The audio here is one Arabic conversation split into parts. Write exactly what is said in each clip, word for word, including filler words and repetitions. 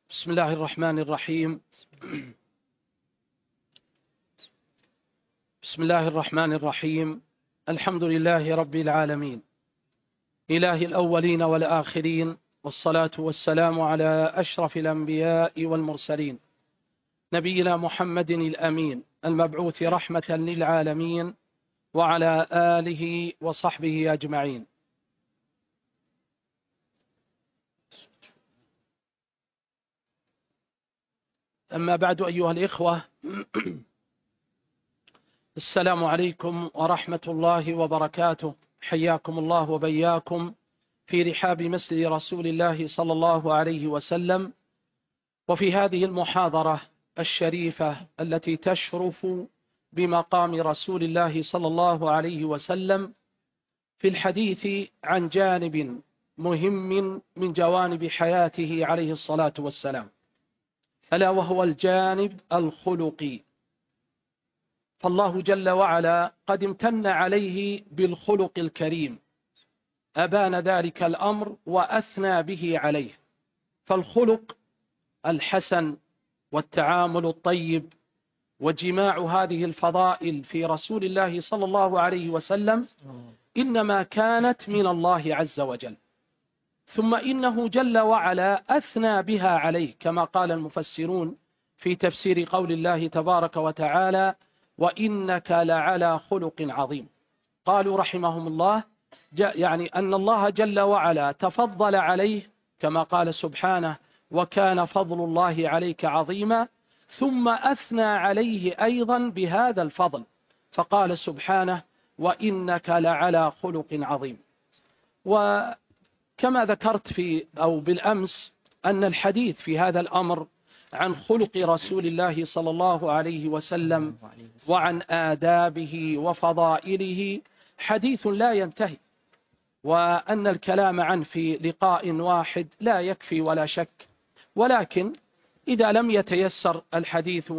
بسم الله الرحمن الرحيم. بسم الله الرحمن الرحيم. الحمد لله رب العالمين، إله الأولين والآخرين، والصلاة والسلام على أشرف الأنبياء والمرسلين، نبينا محمد الأمين المبعوث رحمة للعالمين، وعلى آله وصحبه أجمعين. أما بعد، أيها الإخوة، السلام عليكم ورحمة الله وبركاته. حياكم الله وبياكم في رحاب مسجد رسول الله صلى الله عليه وسلم، وفي هذه المحاضرة الشريفة التي تشرف بمقام رسول الله صلى الله عليه وسلم في الحديث عن جانب مهم من جوانب حياته عليه الصلاة والسلام، ألا وهو الجانب الخلقي. فالله جل وعلا قد امتن عليه بالخلق الكريم، أبان ذلك الأمر وأثنى به عليه. فالخلق الحسن والتعامل الطيب وجماع هذه الفضائل في رسول الله صلى الله عليه وسلم إنما كانت من الله عز وجل، ثم إنه جل وعلا أثنى بها عليه، كما قال المفسرون في تفسير قول الله تبارك وتعالى: وإنك لعلى خلق عظيم. قالوا رحمهم الله يعني أن الله جل وعلا تفضل عليه كما قال سبحانه: وكان فضل الله عليك عظيما، ثم أثنى عليه أيضا بهذا الفضل، فقال سبحانه: وإنك لعلى خلق عظيم. وكما ذكرت في أو بالأمس أن الحديث في هذا الأمر عن خلق رسول الله صلى الله عليه وسلم وعن آدابه وفضائله حديث لا ينتهي، وأن الكلام عنه في لقاء واحد لا يكفي ولا شك، ولكن إذا لم يتيسر الحديث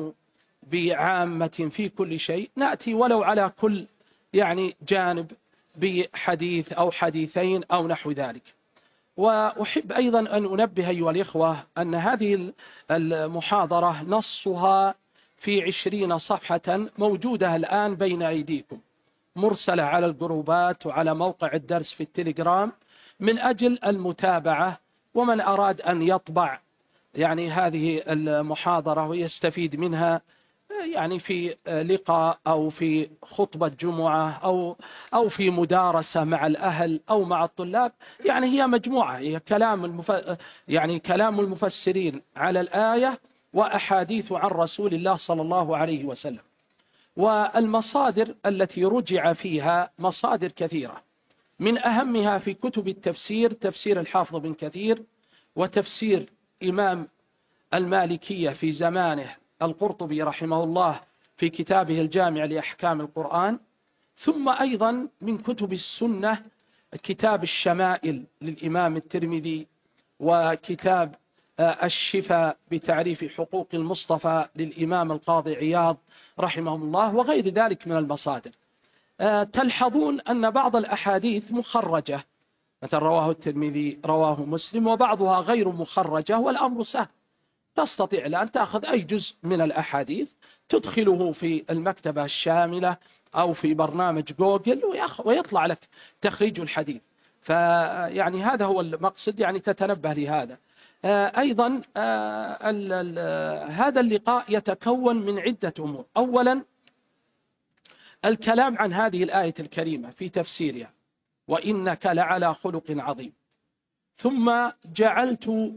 بعامة في كل شيء نأتي ولو على كل يعني جانب بحديث أو حديثين أو نحو ذلك. وأحب أيضا أن أنبه أيها الإخوة أن هذه المحاضرة نصها في عشرين صفحة موجودة الآن بين أيديكم، مرسلة على الجروبات وعلى موقع الدرس في التليجرام من أجل المتابعة. ومن أراد أن يطبع يعني هذه المحاضرة ويستفيد منها يعني في لقاء أو في خطبة جمعة أو أو في مدارسة مع الأهل أو مع الطلاب، يعني هي مجموعة، هي كلام المف... يعني كلام المفسرين على الآية وأحاديث عن رسول الله صلى الله عليه وسلم. والمصادر التي رجع فيها مصادر كثيرة، من أهمها في كتب التفسير تفسير الحافظ بن كثير، وتفسير إمام المالكية في زمانه القرطبي رحمه الله في كتابه الجامع لأحكام القرآن، ثم أيضا من كتب السنة كتاب الشمائل للإمام الترمذي، وكتاب الشفاء بتعريف حقوق المصطفى للإمام القاضي عياض رحمه الله، وغير ذلك من المصادر. تلحظون أن بعض الأحاديث مخرجة، مثل رواه الترمذي، رواه مسلم، وبعضها غير مخرجة، والأمر سهل. تستطيع الآن تأخذ أي جزء من الأحاديث تدخله في المكتبة الشاملة أو في برنامج جوجل ويطلع لك تخريج الحديث. فيعني هذا هو المقصد، يعني تتنبه لهذا. أيضا هذا اللقاء يتكون من عدة أمور. أولا الكلام عن هذه الآية الكريمة في تفسيرها: وإنك لعلى خلق عظيم. ثم جعلت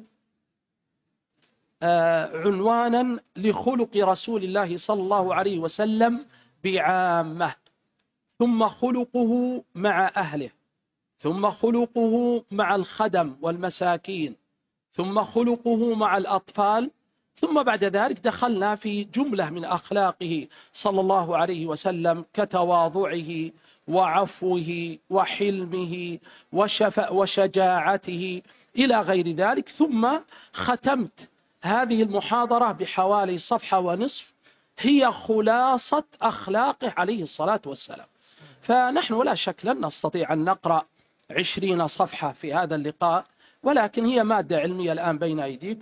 عنوانا لخلق رسول الله صلى الله عليه وسلم بعامة، ثم خلقه مع أهله، ثم خلقه مع الخدم والمساكين، ثم خلقه مع الأطفال، ثم بعد ذلك دخلنا في جملة من أخلاقه صلى الله عليه وسلم كتواضعه وعفوه وحلمه وشجاعته إلى غير ذلك. ثم ختمت هذه المحاضرة بحوالي صفحة ونصف هي خلاصة أخلاقه عليه الصلاة والسلام. فنحن لا شك لن نستطيع أن نقرأ عشرين صفحة في هذا اللقاء، ولكن هي مادة علمية الآن بين أيديكم،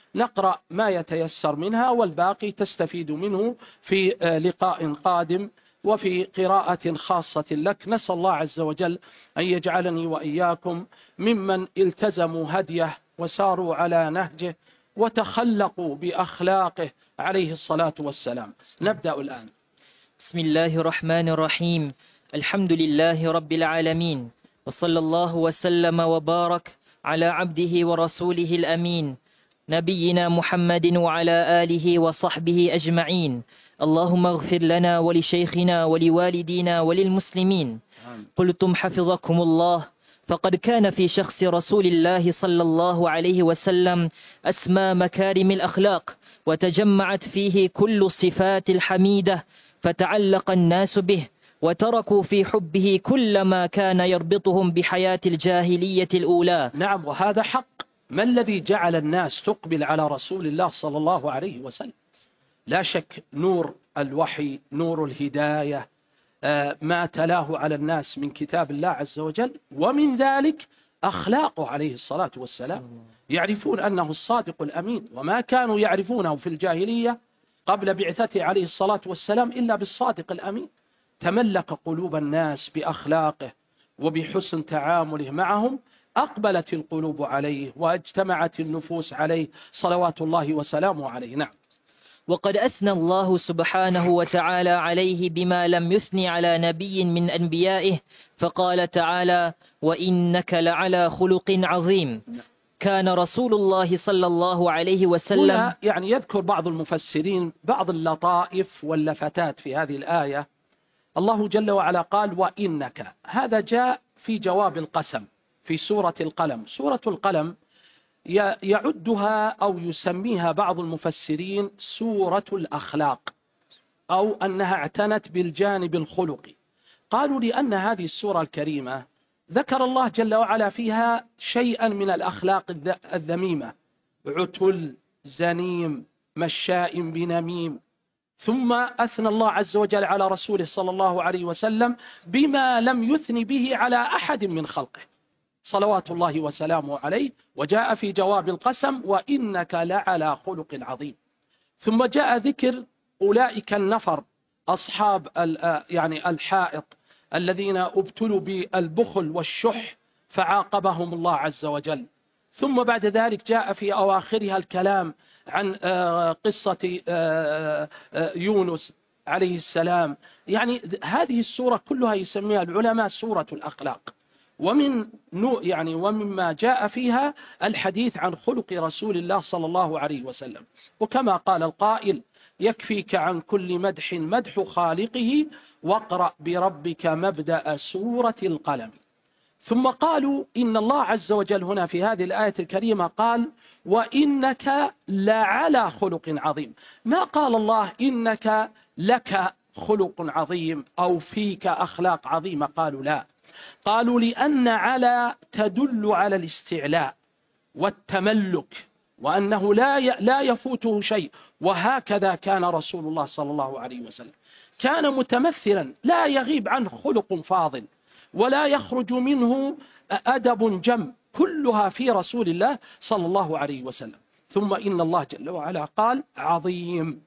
نقرأ ما يتيسر منها والباقي تستفيد منه في لقاء قادم وفي قراءة خاصة لك. نسأل الله عز وجل أن يجعلني وإياكم ممن التزموا هديه وساروا على نهجه وتخلقوا بأخلاقه عليه الصلاة والسلام. نبدأ الآن. بسم الله الرحمن الرحيم. الحمد لله رب العالمين، وصلى الله وسلم وبارك على عبده ورسوله الأمين نبينا محمد وعلى آله وصحبه أجمعين. اللهم اغفر لنا ولشيخنا ولوالدينا وللمسلمين. قلتم حفظكم الله، فقد كان في شخص رسول الله صلى الله عليه وسلم أسمى مكارم الأخلاق، وتجمعت فيه كل الصفات الحميدة، فتعلق الناس به وتركوا في حبه كل ما كان يربطهم بحياة الجاهلية الأولى. نعم، وهذا حق. ما الذي جعل الناس تقبل على رسول الله صلى الله عليه وسلم؟ لا شك نور الوحي، نور الهداية، ما تلاه على الناس من كتاب الله عز وجل، ومن ذلك أخلاقه عليه الصلاة والسلام. يعرفون أنه الصادق الأمين، وما كانوا يعرفونه في الجاهلية قبل بعثته عليه الصلاة والسلام إلا بالصادق الأمين. تملك قلوب الناس بأخلاقه وبحسن تعامله معهم، أقبلت القلوب عليه واجتمعت النفوس عليه صلوات الله وسلامه عليه. نعم. وقد أثنى الله سبحانه وتعالى عليه بما لم يثني على نبي من أنبيائه، فقال تعالى: وإنك لعلى خلق عظيم. كان رسول الله صلى الله عليه وسلم هنا يعني يذكر بعض المفسرين بعض اللطائف واللفتات في هذه الآية. الله جل وعلا قال: وإنك، هذا جاء في جواب القسم في سورة القلم. سورة القلم يعدها أو يسميها بعض المفسرين سورة الأخلاق، أو أنها اعتنت بالجانب الخلقي. قالوا لأن هذه السورة الكريمة ذكر الله جل وعلا فيها شيئا من الأخلاق الذميمة: عتل، زنيم، مشاء بنميم. ثم أثنى الله عز وجل على رسوله صلى الله عليه وسلم بما لم يثني به على أحد من خلقه صلوات الله وسلامه عليه، وجاء في جواب القسم: وإنك لعلى خلق عظيم. ثم جاء ذكر أولئك النفر أصحاب يعني الحائط الذين ابتلوا بالبخل والشح فعاقبهم الله عز وجل. ثم بعد ذلك جاء في أواخرها الكلام عن قصة يونس عليه السلام. يعني هذه السورة كلها يسميها العلماء سورة الأخلاق. ومن يعني ومما جاء فيها الحديث عن خلق رسول الله صلى الله عليه وسلم. وكما قال القائل: يكفيك عن كل مدح مدح خالقه، واقرأ بربك مبدأ سورة القلم. ثم قالوا إن الله عز وجل هنا في هذه الآية الكريمة قال: وإنك لعلى خلق عظيم. ما قال الله إنك لك خلق عظيم أو فيك أخلاق عظيمة. قالوا لا، قالوا لأن على تدل على الاستعلاء والتملك، وأنه لا لا يفوته شيء. وهكذا كان رسول الله صلى الله عليه وسلم، كان متمثلا لا يغيب عنه خلق فاضل ولا يخرج منه أدب جم، كلها في رسول الله صلى الله عليه وسلم. ثم إن الله جل وعلا قال: عظيم،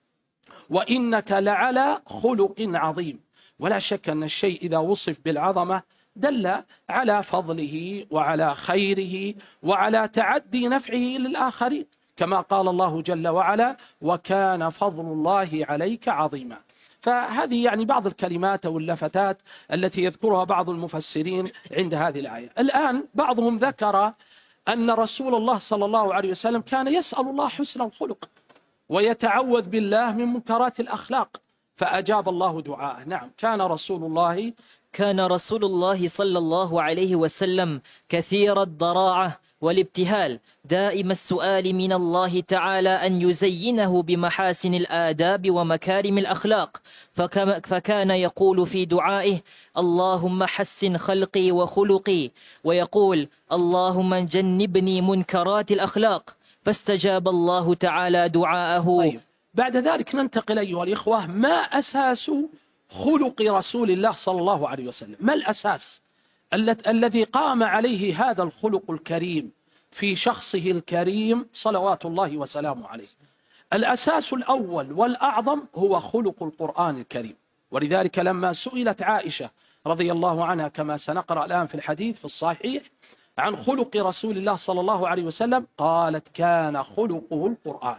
وإنك لعلى خلق عظيم. ولا شك أن الشيء إذا وصف بالعظمة دل على فضله وعلى خيره وعلى تعدي نفعه للآخرين، كما قال الله جل وعلا: وكان فضل الله عليك عظيما. فهذه يعني بعض الكلمات واللفتات التي يذكرها بعض المفسرين عند هذه الآية. الآن بعضهم ذكر أن رسول الله صلى الله عليه وسلم كان يسأل الله حسن الخلق ويتعوذ بالله من منكرات الأخلاق، فأجاب الله دعاءه. نعم، كان رسول الله كان رسول الله صلى الله عليه وسلم كثير الضراعة والابتهال، دائم السؤال من الله تعالى أن يزينه بمحاسن الآداب ومكارم الأخلاق، فكان يقول في دعائه: اللهم حسن خلقي وخلقي، ويقول: اللهم جنبني منكرات الأخلاق، فاستجاب الله تعالى دعاءه. طيب. بعد ذلك ننتقل أيها الإخوة، ما أساس خلق رسول الله صلى الله عليه وسلم؟ ما الأساس الذي قام عليه هذا الخلق الكريم في شخصه الكريم صلوات الله وسلامه عليه. الأساس الأول والأعظم هو خلق القرآن الكريم، ولذلك لما سئلت عائشة رضي الله عنها كما سنقرأ الآن في الحديث في الصحيح عن خلق رسول الله صلى الله عليه وسلم قالت كان خلقه القرآن.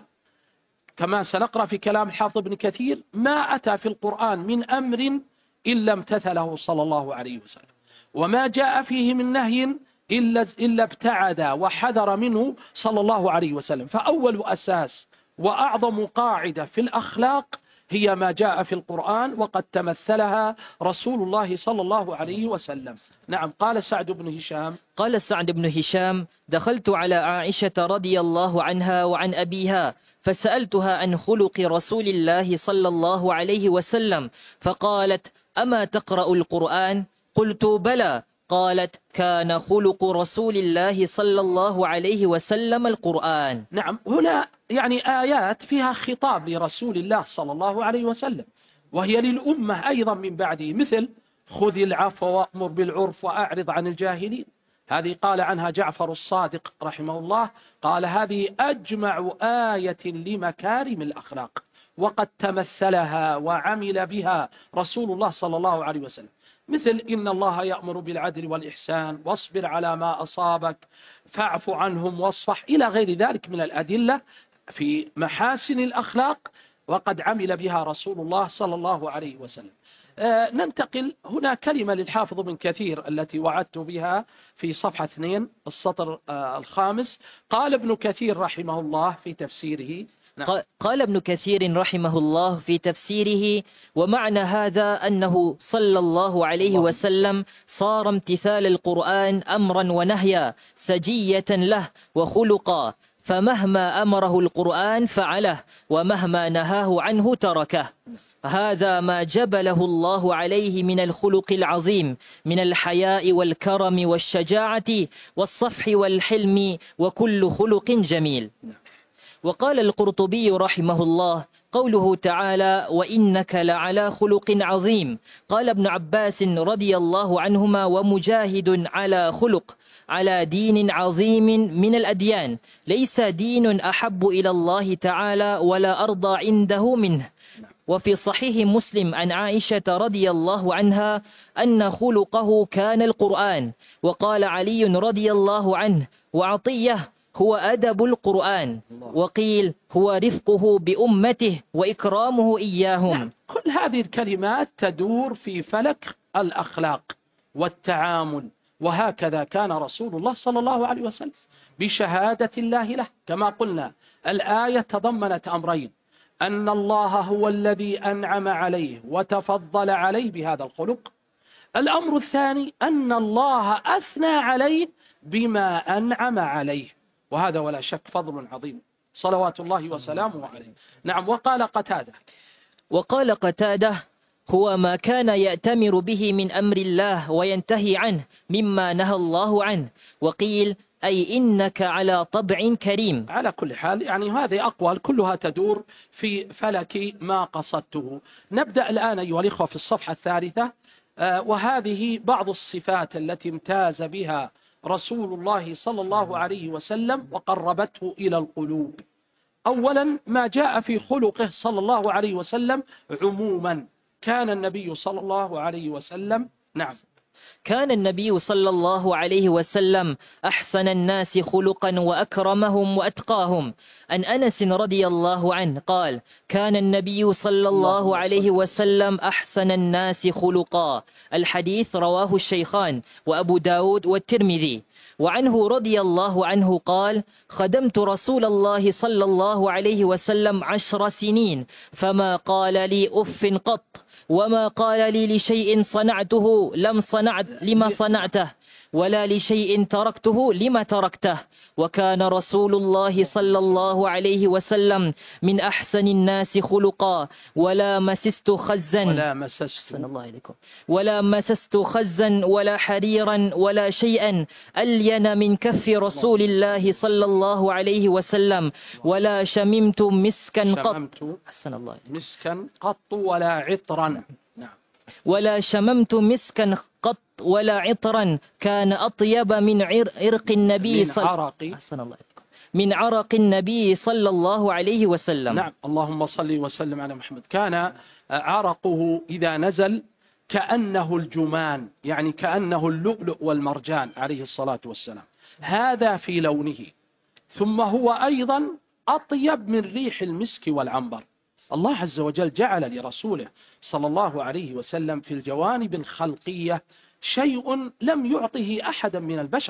كما سنقرأ في كلام حافظ بن كثير ما أتى في القرآن من أمر إلا امتثله صلى الله عليه وسلم، وما جاء فيه من نهي إلا, إلا ابتعد وحذر منه صلى الله عليه وسلم. فأول أساس وأعظم قاعدة في الأخلاق هي ما جاء في القرآن، وقد تمثلها رسول الله صلى الله عليه وسلم. نعم. قال سعد بن هشام قال سعد بن هشام دخلت على عائشة رضي الله عنها وعن أبيها فسألتها عن خلق رسول الله صلى الله عليه وسلم فقالت أما تقرأ القرآن؟ قلت بلى. قالت كان خلق رسول الله صلى الله عليه وسلم القرآن. نعم. هنا يعني آيات فيها خطاب لرسول الله صلى الله عليه وسلم، وهي للأمة أيضا من بعده، مثل خذ العفو وأمر بالعرف وأعرض عن الجاهلين. هذه قال عنها جعفر الصادق رحمه الله، قال هذه أجمع آية لمكارم الأخلاق، وقد تمثلها وعمل بها رسول الله صلى الله عليه وسلم، مثل إن الله يأمر بالعدل والإحسان واصبر على ما أصابك فاعف عنهم واصفح إلى غير ذلك من الأدلة في محاسن الأخلاق، وقد عمل بها رسول الله صلى الله عليه وسلم. آه ننتقل هنا كلمة للحافظ بن كثير التي وعدت بها في صفحة اثنين السطر آه الخامس. قال ابن كثير رحمه الله في تفسيره. نعم. قال ابن كثير رحمه الله في تفسيره ومعنى هذا أنه صلى الله عليه وسلم صار امتثال القرآن أمرا ونهيا سجية له وخلقا، فمهما أمره القرآن فعله ومهما نهاه عنه تركه. هذا ما جبله الله عليه من الخلق العظيم من الحياء والكرم والشجاعة والصفح والحلم وكل خلق جميل. وقال القرطبي رحمه الله قوله تعالى وإنك لعلى خلق عظيم. قال ابن عباس رضي الله عنهما ومجاهد على خلق على دين عظيم من الأديان، ليس دين أحب إلى الله تعالى ولا أرضى عنده منه. وفي صحيح مسلم عن عائشة رضي الله عنها أن خلقه كان القرآن. وقال علي رضي الله عنه وعطية هو أدب القرآن، وقيل هو رفقه بأمته وإكرامه إياهم. نعم. كل هذه الكلمات تدور في فلك الأخلاق والتعامل، وهكذا كان رسول الله صلى الله عليه وسلم بشهادة الله له. كما قلنا الآية تضمنت أمرين، أن الله هو الذي أنعم عليه وتفضل عليه بهذا الخلق. الأمر الثاني أن الله أثنى عليه بما أنعم عليه، وهذا ولا شك فضل عظيم صلوات الله وسلامه عليه. نعم. وقال قتادة وقال قتادة هو ما كان يأتمر به من أمر الله وينتهي عنه مما نهى الله عنه. وقيل أي إنك على طبع كريم. على كل حال يعني هذه أقوال كلها تدور في فلك ما قصدته. نبدأ الآن أيها الإخوة في الصفحة الثالثة، وهذه بعض الصفات التي امتاز بها رسول الله صلى الله عليه وسلم وقربته إلى القلوب. أولا ما جاء في خلقه صلى الله عليه وسلم عموما. كان النبي صلى الله عليه وسلم نعم كان النبي صلى الله عليه وسلم أحسن الناس خلقا وأكرمهم وأتقاهم. عن أنس رضي الله عنه قال كان النبي صلى الله عليه وسلم أحسن الناس خلقا. الحديث رواه الشيخان وأبو داود والترمذي. وعنه رضي الله عنه قال خدمت رسول الله صلى الله عليه وسلم عشر سنين فما قال لي أف قط، وما قال لي لشيء صنعته لم صنعت لما صنعته، ولا لشيء تركته لما تركته. وكان رسول الله صلى الله عليه وسلم من أحسن الناس خلقا ولا مسست خزا ولا مسست ولا مسست خزا ولا حريرا ولا شيئا ألين من كف رسول الله صلى الله عليه وسلم، ولا شممت مسكا قط مسكا قط ولا عطرا. نعم. ولا شممت مسكا قط ولا عطرا كان أطيب من عرق النبي من صلى عرق أحسن الله عليكم. من عرق النبي صلى الله عليه وسلم. نعم، اللهم صل وسلم على محمد. كان عرقه إذا نزل كأنه الجمان، يعني كأنه اللؤلؤ والمرجان عليه الصلاة والسلام، هذا في لونه. ثم هو أيضا أطيب من ريح المسك والعنبر. الله عز وجل جعل لرسوله صلى الله عليه وسلم في الجوانب الخلقية شيء لم يعطه أحدا من البشر،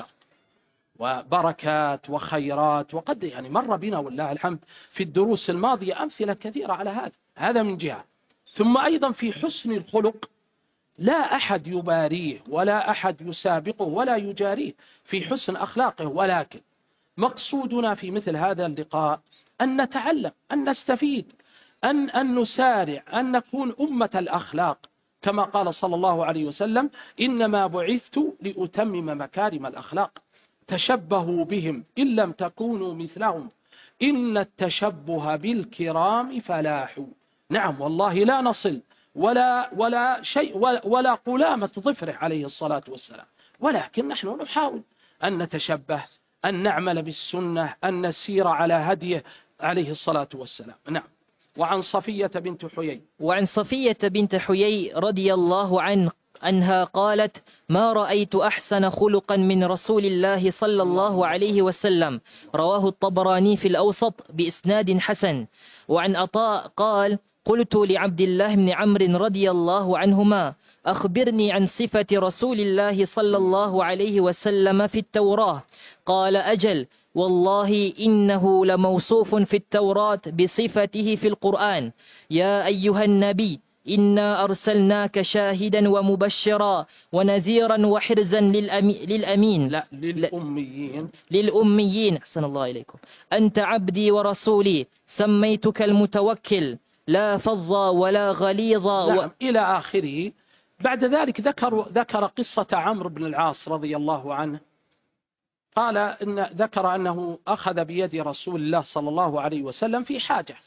وبركات وخيرات. وقد يعني مر بنا والله الحمد في الدروس الماضية أمثلة كثيرة على هذا. هذا من جهة. ثم أيضا في حسن الخلق لا أحد يباريه ولا أحد يسابقه ولا يجاريه في حسن أخلاقه، ولكن مقصودنا في مثل هذا اللقاء أن نتعلم، أن نستفيد، أن, أن نسارع، أن نكون أمة الأخلاق، كما قال صلى الله عليه وسلم: إنما بعثت لأتمم مكارم الأخلاق، تشبهوا بهم إن لم تكونوا مثلهم، إن التشبه بالكرام فلاح. نعم والله لا نصل ولا ولا شيء ولا, ولا قلامة ظفره عليه الصلاة والسلام، ولكن نحن نحاول أن نتشبه، أن نعمل بالسنة، أن نسير على هديه عليه الصلاة والسلام. نعم. وعن صفية بنت حيي وعن صفية بنت حيي رضي الله عنه أنها قالت: ما رأيت أحسن خلقا من رسول الله صلى الله عليه وسلم. رواه الطبراني في الأوسط بإسناد حسن. وعن عطاء قال: قلت لعبد الله بن عمرو رضي الله عنهما: أخبرني عن صفة رسول الله صلى الله عليه وسلم في التوراة. قال: أجل، والله إنه لموصوف في التوراة بصفته في القرآن: يا أيها النبي إنا أرسلناك شاهدا ومبشرا ونذيرا وحرزا للأمي للأمين لا للأميين للأميين أحسن الله إليكم. أنت عبدي ورسولي، سميتك المتوكل، لا فظا ولا غليظا. نعم. و... إلى آخره. بعد ذلك ذكر ذكر قصة عمرو بن العاص رضي الله عنه. قال إن ذكر أنه أخذ بيد رسول الله صلى الله عليه وسلم في حاجة،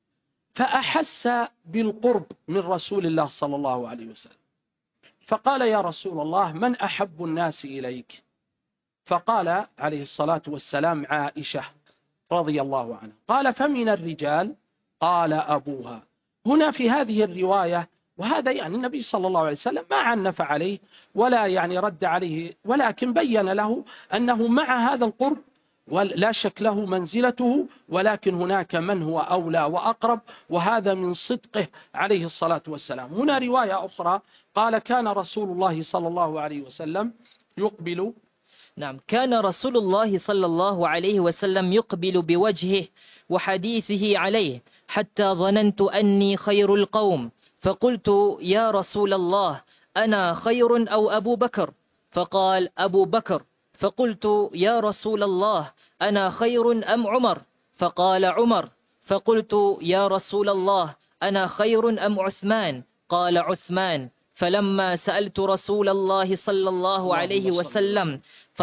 فأحس بالقرب من رسول الله صلى الله عليه وسلم، فقال: يا رسول الله، من أحب الناس إليك؟ فقال عليه الصلاة والسلام: عائشة رضي الله عنها. قال: فمن الرجال؟ قال: أبوها. هنا في هذه الرواية، وهذا يعني النبي صلى الله عليه وسلم ما عنف عليه ولا يعني رد عليه، ولكن بين له أنه مع هذا القرب ولا شك له منزلته، ولكن هناك من هو أولى وأقرب، وهذا من صدقه عليه الصلاة والسلام. هنا رواية أخرى قال: كان رسول الله صلى الله عليه وسلم يقبل نعم كان رسول الله صلى الله عليه وسلم يقبل بوجهه وحديثه عليه، حتى ظننت أني خير القوم، فقلت: يا رسول الله، أنا خير أو أبو بكر؟ فقال: أبو بكر. فقلت: يا رسول الله، أنا خير أم عمر؟ فقال: عمر. فقلت: يا رسول الله، أنا خير أم عثمان؟ قال: عثمان. فلما سألت رسول الله صلى الله عليه وسلم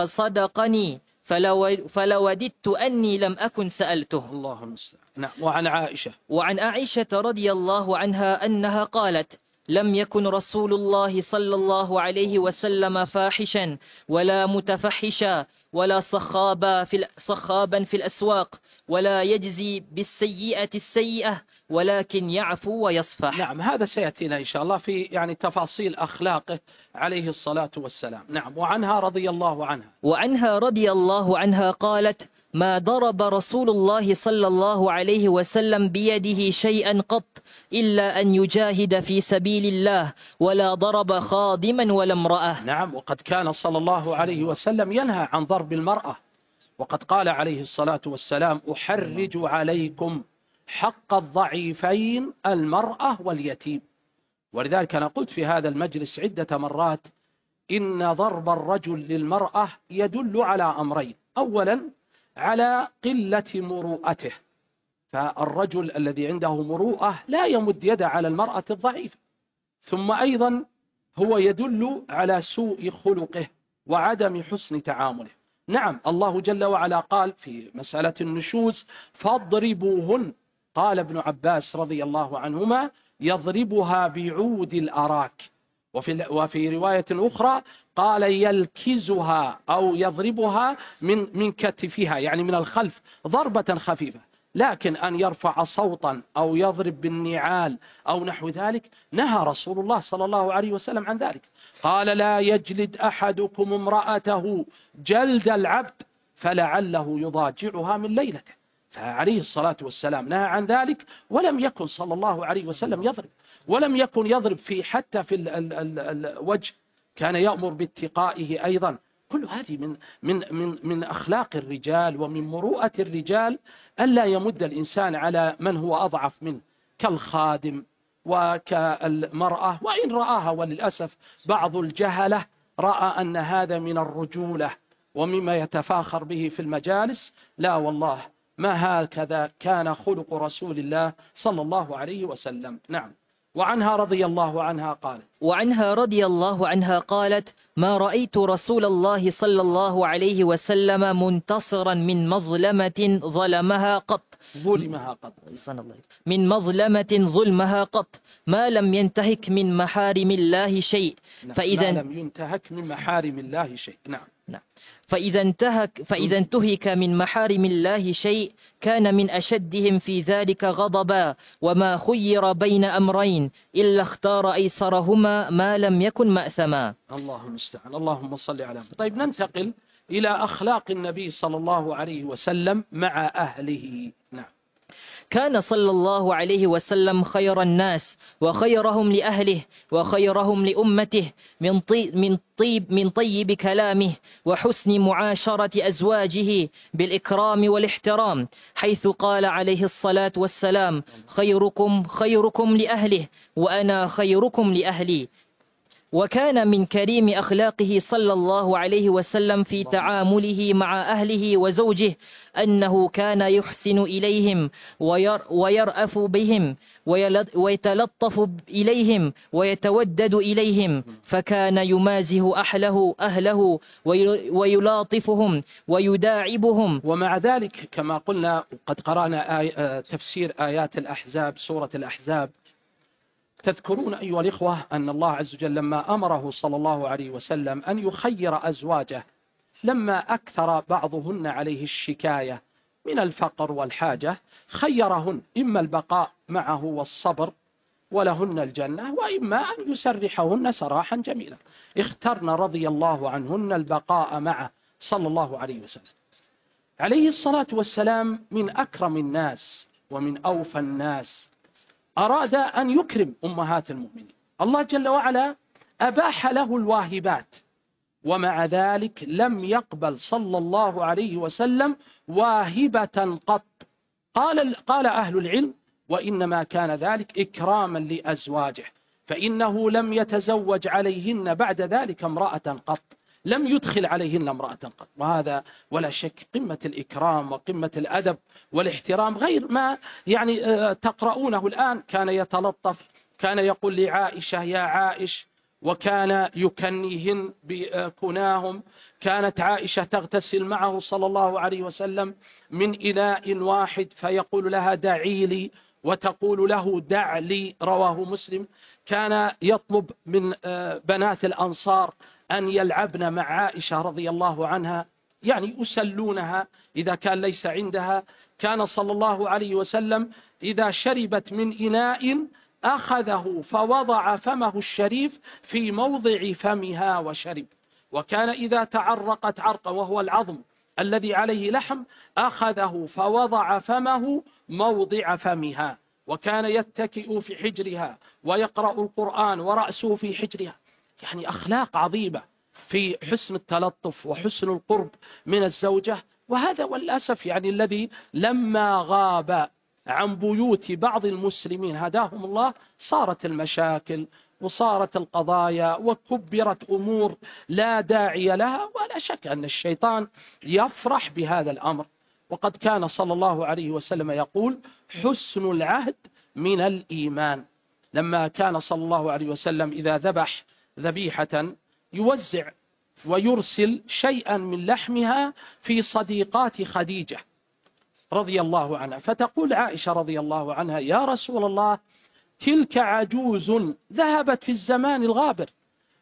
فصدقني، فلو فلوددت أني لم أكن سألته. اللهم المستعان. نعم. وعن عائشة وعن عائشة رضي الله عنها أنها قالت: لم يكن رسول الله صلى الله عليه وسلم فاحشا ولا متفحشا ولا صخابا في صخابا في الأسواق، ولا يجزي بالسيئة السيئة، ولكن يعفو ويصفح. نعم. هذا سيأتينا إن شاء الله في يعني تفاصيل أخلاقه عليه الصلاة والسلام. نعم. وعنها رضي الله عنها وعنها رضي الله عنها قالت: ما ضرب رسول الله صلى الله عليه وسلم بيده شيئا قط إلا أن يجاهد في سبيل الله، ولا ضرب خادما ولا امرأة. نعم. وقد كان صلى الله عليه وسلم ينهى عن ضرب المرأة، وقد قال عليه الصلاة والسلام: أحرج عليكم حق الضعيفين المرأة واليتيم. ولذلك أنا قلت في هذا المجلس عدة مرات إن ضرب الرجل للمرأة يدل على أمرين: أولا على قلة مروءته، فالرجل الذي عنده مروءة لا يمد يده على المرأة الضعيفة، ثم أيضا هو يدل على سوء خلقه وعدم حسن تعامله. نعم. الله جل وعلا قال في مسألة النشوز: فاضربوهن. قال ابن عباس رضي الله عنهما: يضربها بعود الأراك. وفي, وفي رواية أخرى قال يلكزها أو يضربها من, من كتفها، يعني من الخلف ضربة خفيفة. لكن أن يرفع صوتا أو يضرب بالنعال أو نحو ذلك نهى رسول الله صلى الله عليه وسلم عن ذلك. قال لا يجلد أحدكم امرأته جلد العبد فلعله يضاجعها من ليلته. فعليه الصلاة والسلام نهى عن ذلك، ولم يكن صلى الله عليه وسلم يضرب، ولم يكن يضرب في حتى في ال ال ال الوجه، كان يأمر باتقائه أيضا. كل هذه من من من من أخلاق الرجال ومن مروءة الرجال ألا يمد الإنسان على من هو أضعف منه كالخادم وكالمرأة، وإن رآها وللأسف بعض الجهلة رأى أن هذا من الرجولة ومما يتفاخر به في المجالس. لا والله، ما هكذا كان خلق رسول الله صلى الله عليه وسلم. نعم. وعنها رضي الله عنها قالت وعنها رضي الله عنها قالت ما رأيت رسول الله صلى الله عليه وسلم منتصرا من مظلمة ظلمها قط ظلمها قط من مظلمة ظلمها قط ما لم ينتهك من محارم الله شيء. فإذا ما لم ينتهك من محارم الله شيء. نعم. نعم. فإذا انتهك فإذا انتهك من محارم الله شيء كان من أشدهم في ذلك غضبا، وما خير بين أمرين إلا اختار أيسرهما ما لم يكن مأثما. الله المستعان. اللهم صل على محمد. طيب ننتقل إلى أخلاق النبي صلى الله عليه وسلم مع أهله. نعم. كان صلى الله عليه وسلم خير الناس وخيرهم لأهله وخيرهم لأمته من طيب من طيب من طيب كلامه وحسن معاشرة أزواجه بالإكرام والاحترام، حيث قال عليه الصلاة والسلام خيركم خيركم لأهله وأنا خيركم لأهلي. وكان من كريم أخلاقه صلى الله عليه وسلم في تعامله مع أهله وزوجه أنه كان يحسن إليهم ويرأف بهم ويتلطف إليهم ويتودد إليهم، فكان يمازه أهله أهله ويلاطفهم ويداعبهم. ومع ذلك كما قلنا قد قرأنا آي... تفسير آيات الأحزاب، سورة الأحزاب، تذكرون أيها الإخوة أن الله عز وجل لما أمره صلى الله عليه وسلم أن يخير أزواجه لما أكثر بعضهن عليه الشكاية من الفقر والحاجة، خيرهن إما البقاء معه والصبر ولهن الجنة، وإما أن يسرحهن سراحا جميلا. اخترن رضي الله عنهن البقاء معه صلى الله عليه وسلم. عليه الصلاة والسلام من أكرم الناس ومن أوفى الناس، أراد أن يكرم أمهات المؤمنين. الله جل وعلا أباح له الواهبات، ومع ذلك لم يقبل صلى الله عليه وسلم واهبة قط. قال, قال أهل العلم وإنما كان ذلك إكراما لأزواجه، فإنه لم يتزوج عليهن بعد ذلك امرأة قط، لم يدخل عليهن امرأة قط. وهذا ولا شك قمة الإكرام وقمة الأدب والاحترام، غير ما يعني تقرؤونه الآن. كان يتلطف، كان يقول لعائشة يا عائش، وكان يكنيهن بكناهم. كانت عائشة تغتسل معه صلى الله عليه وسلم من إناء واحد فيقول لها دعي لي وتقول له دع لي، رواه مسلم. كان يطلب من بنات الأنصار أن يلعبن مع عائشة رضي الله عنها، يعني يسلونها إذا كان ليس عندها. كان صلى الله عليه وسلم إذا شربت من إناء أخذه فوضع فمه الشريف في موضع فمها وشرب. وكان إذا تعرقت عرقا وهو العظم الذي عليه لحم أخذه فوضع فمه موضع فمها. وكان يتكئ في حجرها ويقرأ القرآن ورأسه في حجرها. يعني أخلاق عظيمة في حسن التلطف وحسن القرب من الزوجة. وهذا والأسف يعني الذي لما غاب عن بيوت بعض المسلمين هداهم الله صارت المشاكل وصارت القضايا وكبرت أمور لا داعي لها. ولا شك أن الشيطان يفرح بهذا الأمر. وقد كان صلى الله عليه وسلم يقول حسن العهد من الإيمان. لما كان صلى الله عليه وسلم إذا ذبح ذبيحة يوزع ويرسل شيئا من لحمها في صديقات خديجة رضي الله عنها، فتقول عائشة رضي الله عنها يا رسول الله تلك عجوز ذهبت في الزمان الغابر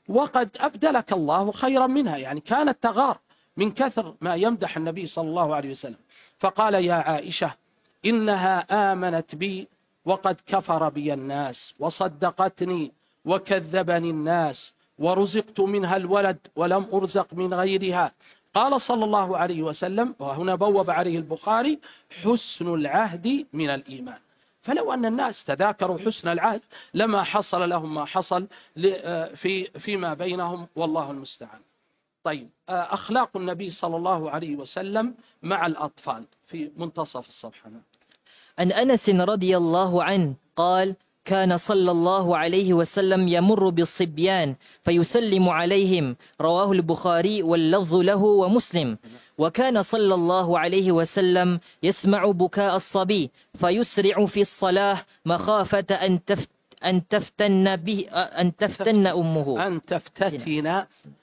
وقد أبدلك الله خيرا منها، يعني كانت تغار من كثر ما يمدح النبي صلى الله عليه وسلم. فقال يا عائشة إنها آمنت بي وقد كفر بي الناس، وصدقتني وكذبني الناس، ورزقت منها الولد ولم أرزق من غيرها. قال صلى الله عليه وسلم، وهنا بوب عليه البخاري: حسن العهد من الإيمان. فلو أن الناس تذاكروا حسن العهد لما حصل لهم ما حصل في فيما بينهم، والله المستعان. طيب، أخلاق النبي صلى الله عليه وسلم مع الأطفال في منتصف الصفحة. عن أنس رضي الله عنه قال: كان صلى الله عليه وسلم يمر بالصبيان فيسلم عليهم، رواه البخاري واللفظ له ومسلم. وكان صلى الله عليه وسلم يسمع بكاء الصبي فيسرع في الصلاة مخافة أن تفت أن تفتن به أن تفتن أمه أن تفتتن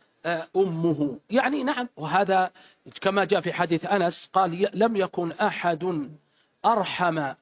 أمه، يعني نعم. وهذا كما جاء في حديث أنس قال: لم يكن أحد أرحم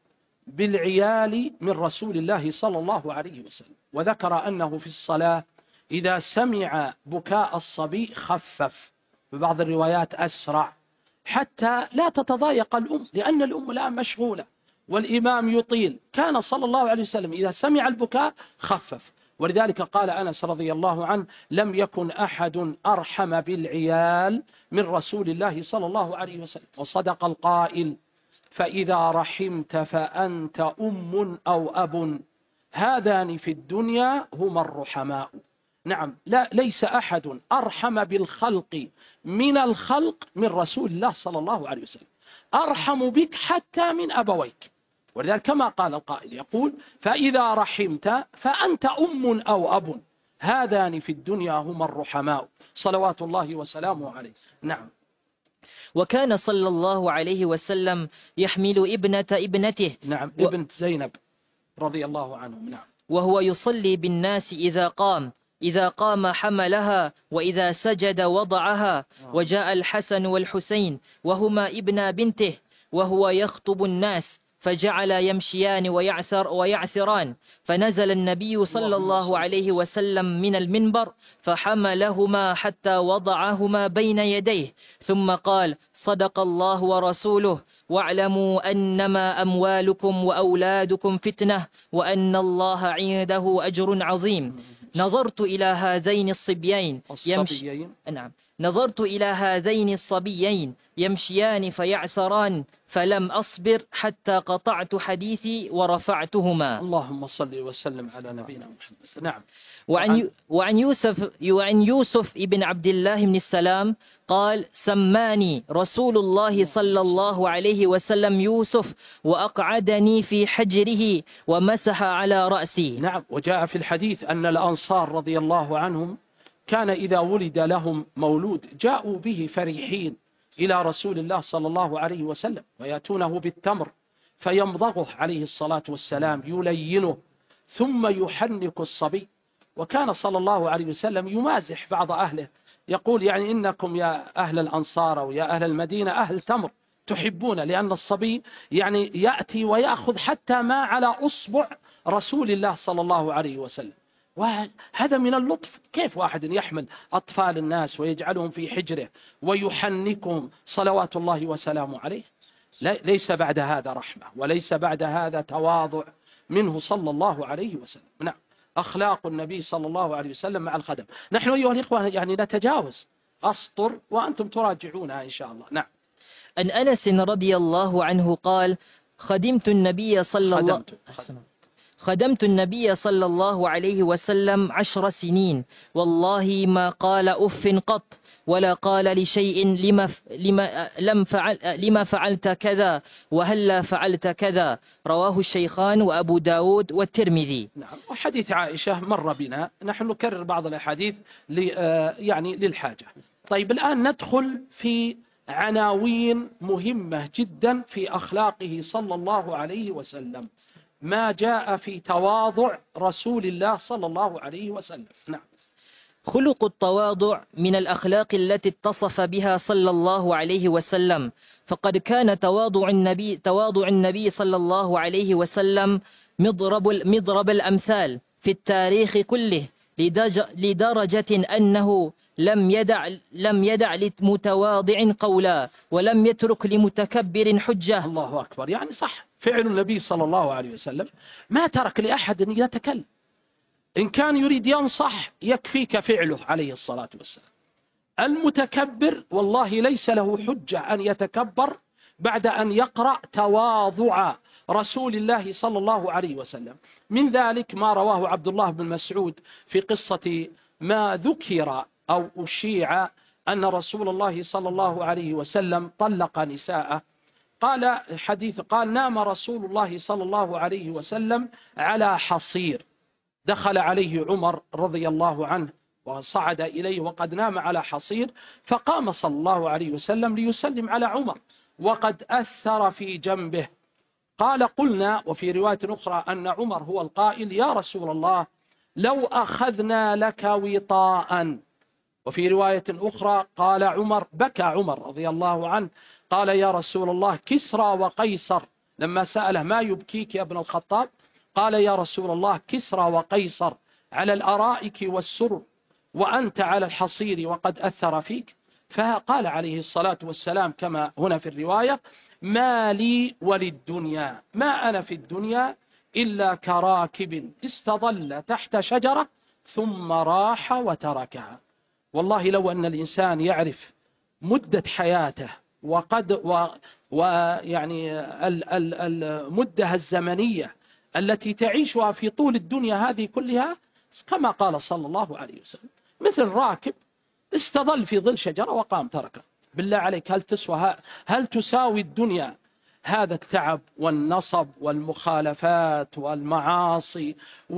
بالعيال من رسول الله صلى الله عليه وسلم. وذكر أنه في الصلاة إذا سمع بكاء الصبي خفف، في بعض الروايات أسرع، حتى لا تتضايق الأم، لأن الأم الآن مشغولة والإمام يطيل. كان صلى الله عليه وسلم إذا سمع البكاء خفف. ولذلك قال أنس رضي الله عنه: لم يكن أحد أرحم بالعيال من رسول الله صلى الله عليه وسلم. وصدق القائل: فإذا رحمت فأنت أم أو أب، هذان في الدنيا هما الرحماء. نعم، لا ليس أحد أرحم بالخلق من الخلق من رسول الله صلى الله عليه وسلم، أرحم بك حتى من أبويك. ولذلك كما قال القائل يقول: فإذا رحمت فأنت أم أو أب، هذان في الدنيا هما الرحماء، صلوات الله وسلامه عليه. نعم. وكان صلى الله عليه وسلم يحمل ابنة ابنته، نعم، ابنة زينب رضي الله عنهم. نعم. وهو يصلي بالناس إذا قام إذا قام حملها، وإذا سجد وضعها. وجاء الحسن والحسين وهما ابنا بنته وهو يخطب الناس، فجعل يمشيان ويعثر ويعثران، فنزل النبي صلى الله عليه وسلم من المنبر فحملهما حتى وضعهما بين يديه، ثم قال: صدق الله ورسوله، واعلموا أنما أموالكم وأولادكم فتنة، وأن الله عنده أجر عظيم. نظرت إلى هذين الصبيين يمشي نعم نظرت إلى هذين الصبيين يمشيان فيعثران، فلم أصبر حتى قطعت حديثي ورفعتهما. اللهم صل وسلم على نبينا محمد. نعم. وعن, وعن يوسف وعن يوسف ابن عبد الله بن السلام قال: سماني رسول الله صلى الله عليه وسلم يوسف، وأقعدني في حجره ومسح على رأسي. نعم. وجاء في الحديث أن الأنصار رضي الله عنهم كان إذا ولد لهم مولود جاءوا به فرحين إلى رسول الله صلى الله عليه وسلم، ويأتونه بالتمر فيمضغه عليه الصلاة والسلام يلينه ثم يحنك الصبي. وكان صلى الله عليه وسلم يمازح بعض أهله، يقول: يعني إنكم يا أهل الأنصار أو يا أهل المدينة أهل تمر تحبون، لأن الصبي يعني يأتي ويأخذ حتى ما على أصبع رسول الله صلى الله عليه وسلم. وهذا من اللطف. كيف واحد يحمل أطفال الناس ويجعلهم في حجره ويحنكهم صلوات الله وسلامه عليه؟ ليس بعد هذا رحمة، وليس بعد هذا تواضع منه صلى الله عليه وسلم. نعم. أخلاق النبي صلى الله عليه وسلم مع الخدم. نحن أيها الإخوة يعني نتجاوز، أسطر وأنتم تراجعونها إن شاء الله. نعم. أن أنس رضي الله عنه قال: خدمت النبي صلى الله خدمت النبي صلى الله عليه وسلم عشر سنين، والله ما قال أف قط، ولا قال لشيء لما لما لم فعل لما فعلت كذا وهلا فعلت كذا. رواه الشيخان وأبو داود والترمذي. نعم. وحديث عائشة مر بنا، نحن نكرر بعض الأحاديث يعني للحاجة. طيب، الآن ندخل في عناوين مهمة جدا في أخلاقه صلى الله عليه وسلم، ما جاء في تواضع رسول الله صلى الله عليه وسلم. نعم. خلق التواضع من الأخلاق التي اتصف بها صلى الله عليه وسلم، فقد كان تواضع النبي تواضع النبي صلى الله عليه وسلم مضرب مضرب الأمثال في التاريخ كله، لدرجة أنه لم يدع لم يدع لمتواضع قولا ولم يترك لمتكبر حجة. الله أكبر. يعني صح فعل النبي صلى الله عليه وسلم، ما ترك لأحد أن يتكلم. إن كان يريد ينصح يكفيك فعله عليه الصلاة والسلام. المتكبر والله ليس له حجة أن يتكبر بعد أن يقرأ تواضع رسول الله صلى الله عليه وسلم. من ذلك ما رواه عبد الله بن مسعود في قصة ما ذكر أو أشيع أن رسول الله صلى الله عليه وسلم طلق نساءه. قال حديث قال نام رسول الله صلى الله عليه وسلم على حصير، دخل عليه عمر رضي الله عنه وصعد إليه وقد نام على حصير، فقام صلى الله عليه وسلم ليسلم على عمر وقد أثر في جنبه. قال قلنا وفي رواية أخرى أن عمر هو القائل يا رسول الله لو أخذنا لك وطاء. وفي رواية أخرى قال عمر بكى عمر رضي الله عنه قال يا رسول الله كسرى وقيصر، لما سأله ما يبكيك يا ابن الخطاب قال يا رسول الله كسرى وقيصر على الأرائك والسرر وأنت على الحصير وقد أثر فيك. فقال عليه الصلاة والسلام كما هنا في الرواية ما لي وللدنيا، ما أنا في الدنيا إلا كراكب استظل تحت شجرة ثم راح وتركها. والله لو أن الإنسان يعرف مدة حياته وقد ويعني المدة الزمنية التي تعيشها في طول الدنيا هذه كلها، كما قال صلى الله عليه وسلم مثل راكب استظل في ظل شجرة وقام تركه. بالله عليك هل تسوى هل تساوي الدنيا هذا التعب والنصب والمخالفات والمعاصي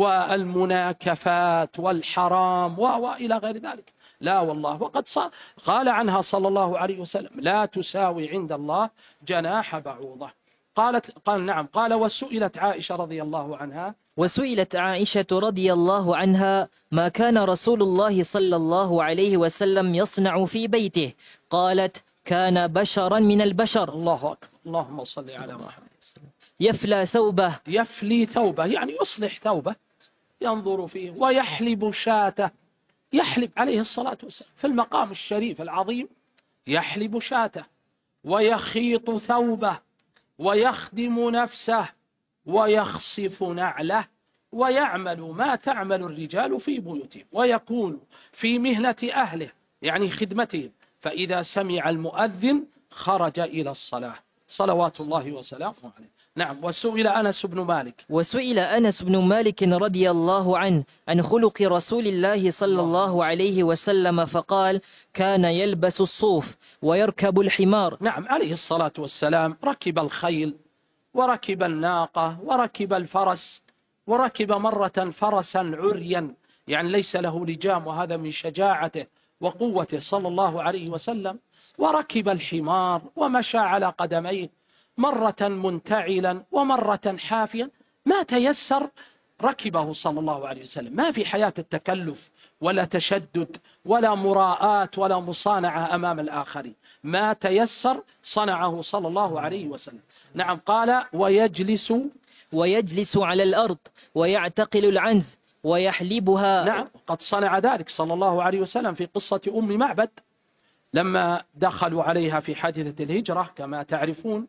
والمناكفات والحرام وإلى غير ذلك؟ لا والله. وقد قال عنها صلى الله عليه وسلم لا تساوي عند الله جناح بعوضة. قالت قال نعم. قال وسئلت عائشة رضي الله عنها وسئلت عائشة رضي الله عنها ما كان رسول الله صلى الله عليه وسلم يصنع في بيته؟ قالت كان بشرا من البشر. الله أكبر. اللهم صل على محمد. يفلى ثوبه، يفلي ثوبه يعني يصلح ثوبه ينظر فيه، ويحلب شاته، يحلب عليه الصلاة والسلام في المقام الشريف العظيم يحلب شاته، ويخيط ثوبه، ويخدم نفسه، ويخصف نعله، ويعمل ما تعمل الرجال في بيوتهم، ويكون في مهنة أهله يعني خدمتهم، فإذا سمع المؤذن خرج إلى الصلاة صلوات الله وسلامه عليه. نعم. وسئل أنس بن مالك وسئل أنس بن مالك رضي الله عنه عن خلق رسول الله صلى الله عليه وسلم فقال كان يلبس الصوف ويركب الحمار. نعم عليه الصلاة والسلام ركب الخيل وركب الناقة وركب الفرس، وركب مرة فرسا عريا يعني ليس له لجام، وهذا من شجاعته وقوته صلى الله عليه وسلم، وركب الحمار ومشى على قدميه مرة منتعلا ومرة حافيا، ما تيسر ركبه صلى الله عليه وسلم. ما في حياة التكلف ولا تشدد ولا مراءة ولا مصانعة أمام الآخرين، ما تيسر صنعه صلى الله عليه وسلم. نعم. قال ويجلس ويجلس على الأرض ويعتقل العنز ويحلبها. نعم قد صنع ذلك صلى الله عليه وسلم في قصة أم معبد لما دخلوا عليها في حادثة الهجرة كما تعرفون،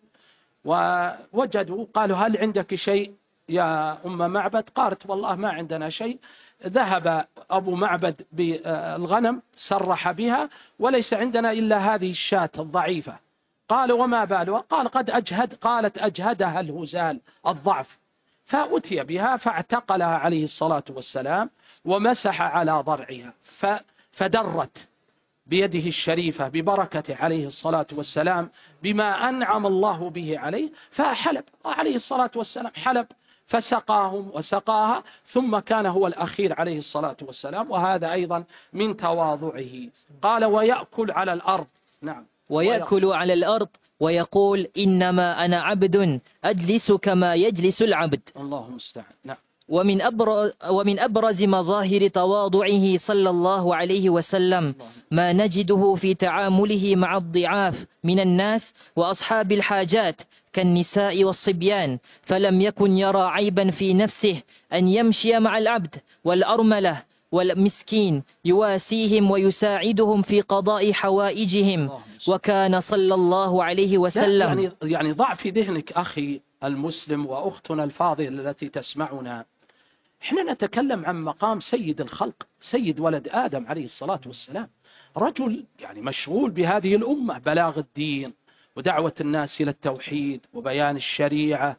ووجدوا قالوا هل عندك شيء يا أم معبد؟ قالت والله ما عندنا شيء. ذهب أبو معبد بالغنم سرح بها وليس عندنا إلا هذه الشاة الضعيفة. قال وما بالها؟ قال قد أجهد قالت أجهدها الهزال الضعف، فأتي بها فاعتقلها عليه الصلاة والسلام ومسح على ضرعها فدرت بيده الشريفة ببركة عليه الصلاة والسلام بما أنعم الله به عليه، فحلب عليه الصلاة والسلام حلب فسقاهم وسقاها، ثم كان هو الأخير عليه الصلاة والسلام، وهذا أيضا من تواضعه. قال ويأكل على الأرض. نعم. ويأكل على الأرض ويقول إنما أنا عبد أجلس كما يجلس العبد. الله المستعان. نعم. ومن أبرز, ومن أبرز مظاهر تواضعه صلى الله عليه وسلم ما نجده في تعامله مع الضعاف من الناس وأصحاب الحاجات كالنساء والصبيان، فلم يكن يرى عيبا في نفسه أن يمشي مع العبد والأرملة والمسكين يواسيهم ويساعدهم في قضاء حوائجهم. وكان صلى الله عليه وسلم يعني يعني ضع في ذهنك أخي المسلم وأختنا الفاضلة التي تسمعنا، احنا نتكلم عن مقام سيد الخلق، سيد ولد آدم عليه الصلاة والسلام، رجل يعني مشغول بهذه الأمة، بلاغ الدين ودعوة الناس إلى التوحيد وبيان الشريعة،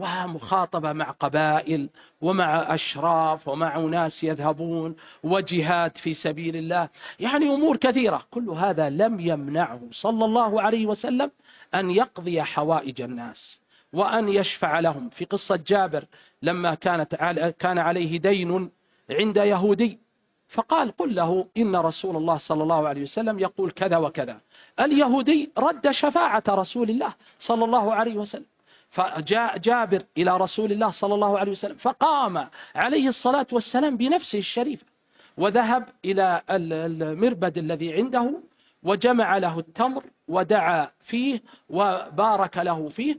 ومخاطبة مع قبائل ومع أشراف ومع ناس يذهبون، وجهاد في سبيل الله، يعني أمور كثيرة. كل هذا لم يمنعه صلى الله عليه وسلم أن يقضي حوائج الناس وأن يشفع لهم. في قصة جابر لما كانت كان عليه دين عند يهودي، فقال قل له إن رسول الله صلى الله عليه وسلم يقول كذا وكذا. اليهودي رد شفاعة رسول الله صلى الله عليه وسلم، فجاء جابر إلى رسول الله صلى الله عليه وسلم، فقام عليه الصلاة والسلام بنفسه الشريفة وذهب إلى المربد الذي عنده وجمع له التمر ودعا فيه وبارك له فيه،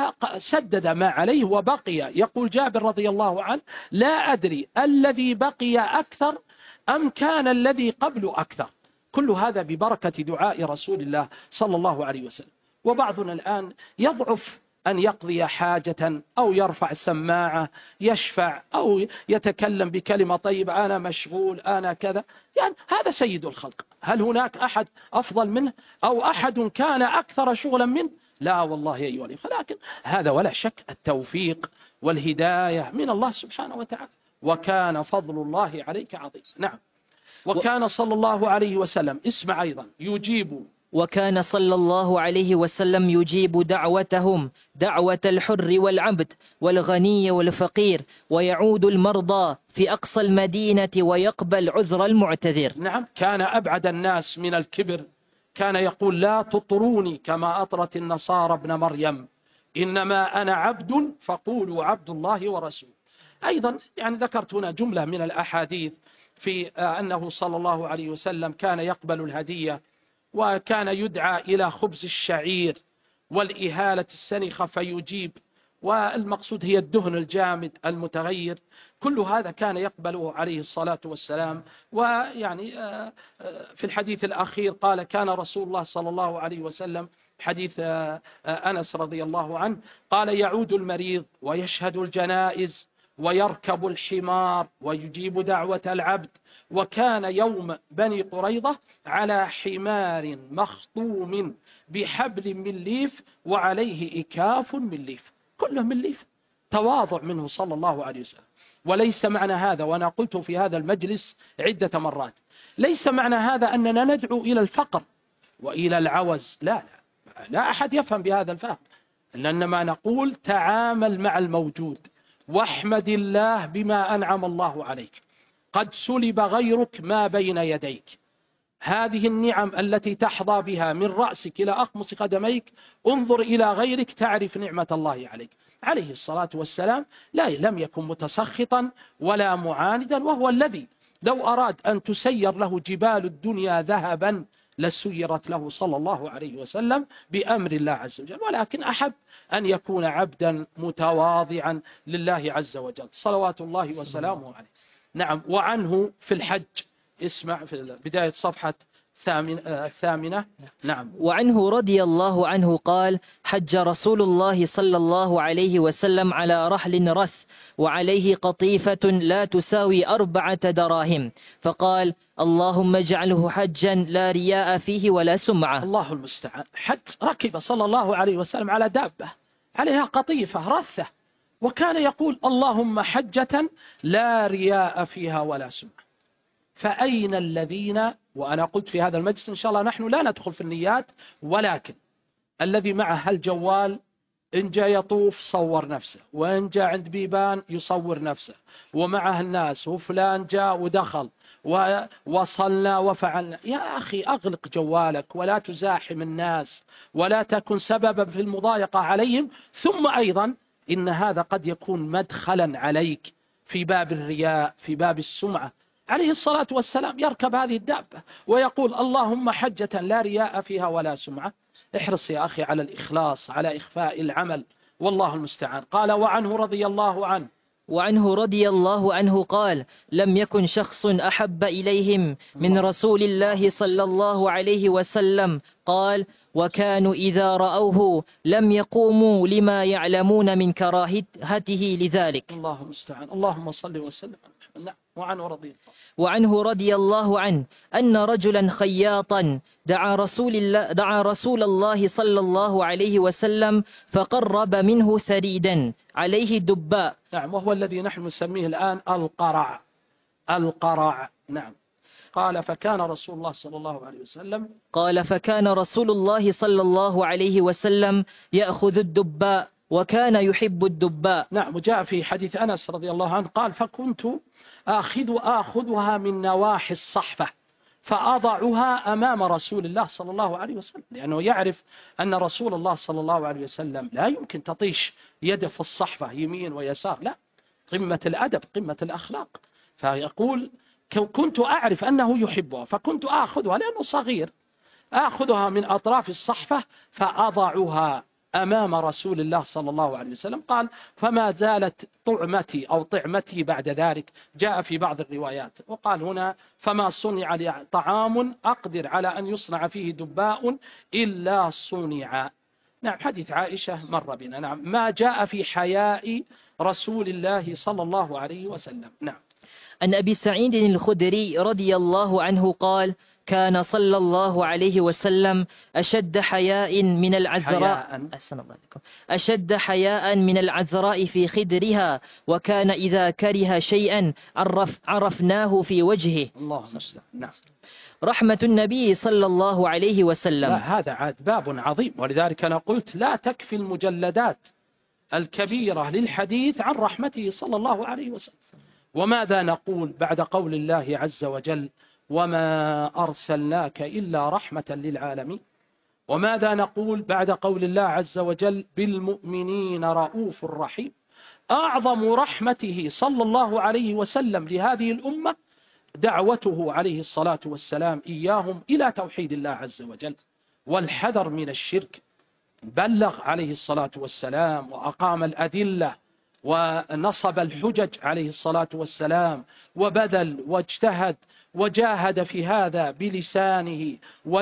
فسدد ما عليه وبقي. يقول جابر رضي الله عنه لا أدري الذي بقي أكثر أم كان الذي قبل أكثر. كل هذا ببركة دعاء رسول الله صلى الله عليه وسلم. وبعضنا الآن يضعف أن يقضي حاجة أو يرفع سماعة يشفع أو يتكلم بكلمة طيبة، أنا مشغول أنا كذا، يعني هذا سيد الخلق. هل هناك أحد أفضل منه أو أحد كان أكثر شغلا منه؟ لا والله يا أيها الأخوة، لكن هذا ولا شك التوفيق والهداية من الله سبحانه وتعالى، وكان فضل الله عليك عظيم. نعم. وكان صلى الله عليه وسلم اسمع أيضا يجيب وكان صلى الله عليه وسلم يجيب دعوتهم، دعوة الحر والعبد والغني والفقير، ويعود المرضى في أقصى المدينة ويقبل عذر المعتذر. نعم. كان أبعد الناس من الكبر، كان يقول لا تطروني كما أطرت النصارى ابن مريم، إنما أنا عبد فقولوا عبد الله ورسوله. أيضا يعني ذكرت هنا جملة من الأحاديث في أنه صلى الله عليه وسلم كان يقبل الهدية، وكان يدعى إلى خبز الشعير والإهالة السنخة فيجيب، والمقصود هي الدهن الجامد المتغير. كل هذا كان يقبله عليه الصلاة والسلام. ويعني في الحديث الأخير قال كان رسول الله صلى الله عليه وسلم، حديث أنس رضي الله عنه، قال يعود المريض ويشهد الجنائز ويركب الحمار ويجيب دعوة العبد. وكان يوم بني قريظة على حمار مخطوم بحبل من ليف وعليه إكاف من ليف، كله من ليف. تواضع منه صلى الله عليه وسلم. وليس معنى هذا، وأنا قلت في هذا المجلس عدة مرات، ليس معنى هذا أننا ندعو إلى الفقر وإلى العوز، لا لا, لا أحد يفهم بهذا الفهم، إنما نقول تعامل مع الموجود واحمد الله بما أنعم الله عليك. قد سلب غيرك ما بين يديك، هذه النعم التي تحظى بها من رأسك إلى أقمص قدميك، انظر إلى غيرك تعرف نعمة الله عليك. عليه الصلاة والسلام لا لم يكن متسخطا ولا معاندا، وهو الذي لو أراد أن تسير له جبال الدنيا ذهبا لسيرت له صلى الله عليه وسلم بأمر الله عز وجل، ولكن أحب أن يكون عبدا متواضعا لله عز وجل صلوات الله وسلامه عليه. نعم. وعنه في الحج، اسمع في بداية صفحة الثامنة. نعم. وعنه رضي الله عنه قال حج رسول الله صلى الله عليه وسلم على رحل رث وعليه قطيفة لا تساوي أربعة دراهم، فقال اللهم اجعله حجا لا رياء فيه ولا سمعة. الله المستعان. حج ركب صلى الله عليه وسلم على دابة عليها قطيفة رثة، وكان يقول اللهم حجة لا رياء فيها ولا سمعة. فأين الذين، وأنا قلت في هذا المجلس إن شاء الله نحن لا ندخل في النيات، ولكن الذي معه الجوال إن جاء يطوف صور نفسه، وإن جاء عند بيبان يصور نفسه، ومعه الناس وفلان جاء ودخل ووصلنا وفعلنا. يا أخي أغلق جوالك ولا تزاحم الناس ولا تكن سببا في المضايقة عليهم. ثم أيضا إن هذا قد يكون مدخلا عليك في باب الرياء، في باب السمعة. عليه الصلاة والسلام يركب هذه الدابة ويقول اللهم حجة لا رياء فيها ولا سمعة. احرص يا أخي على الإخلاص، على إخفاء العمل، والله المستعان. قال وعنه رضي الله عنه وعنه رضي الله عنه قال: لم يكن شخص أحب إليهم من رسول الله صلى الله عليه وسلم. قال: وكانوا إذا رأوه لم يقوموا لما يعلمون من كراهته لذلك. اللهم المستعان. اللهم صل وسلم. نعم. وعنه رضي الله وعنه رضي الله عنه أن رجلا خياطا دعا رسول الله, دعا رسول الله صلى الله عليه وسلم فقرب منه ثريدا عليه دباء. نعم. وهو الذي نحن نسميه الآن القرع. القرع. نعم. قال: فكان رسول الله صلى الله عليه وسلم قال فكان رسول الله صلى الله عليه وسلم يأخذ الدباء وكان يحب الدباء. نعم. وجاء في حديث أنس رضي الله عنه قال: فكنت آخذ آخذها من نواحي الصحفة فأضعها أمام رسول الله صلى الله عليه وسلم، لأنه يعرف أن رسول الله صلى الله عليه وسلم لا يمكن تطيش يده في الصحفة يمين ويسار، لا، قمة الأدب، قمة الأخلاق. فيقول: كنت أعرف أنه يحبها فكنت آخذها لأنه صغير، آخذها من أطراف الصحفة فأضعها أمام رسول الله صلى الله عليه وسلم. قال: فما زالت طعمتي أو طعمتي بعد ذلك. جاء في بعض الروايات وقال هنا: فما صنع لي طعام أقدر على أن يصنع فيه دباء إلا صنع. نعم. حديث عائشة مر بنا. نعم. ما جاء في حياء رسول الله صلى الله عليه وسلم. نعم. عن أبي سعيد الخدري رضي الله عنه قال: كان صلى الله عليه وسلم أشد حياء من العذراء أشد حياء من العذراء في خدرها، وكان إذا كره شيئا عرف عرفناه في وجهه. الله المستعان. نعم. رحمة النبي صلى الله عليه وسلم. لا، هذا عاد باب عظيم، ولذلك أنا قلت لا تكفي المجلدات الكبيرة للحديث عن رحمته صلى الله عليه وسلم. وماذا نقول بعد قول الله عز وجل: وما أرسلناك إلا رحمة للعالمين؟ وماذا نقول بعد قول الله عز وجل: بالمؤمنين رؤوف رحيم؟ أعظم رحمته صلى الله عليه وسلم لهذه الأمة دعوته عليه الصلاة والسلام إياهم إلى توحيد الله عز وجل والحذر من الشرك. بلغ عليه الصلاة والسلام وأقام الأدلة ونصب الحجج عليه الصلاة والسلام، وبذل واجتهد وجاهد في هذا بلسانه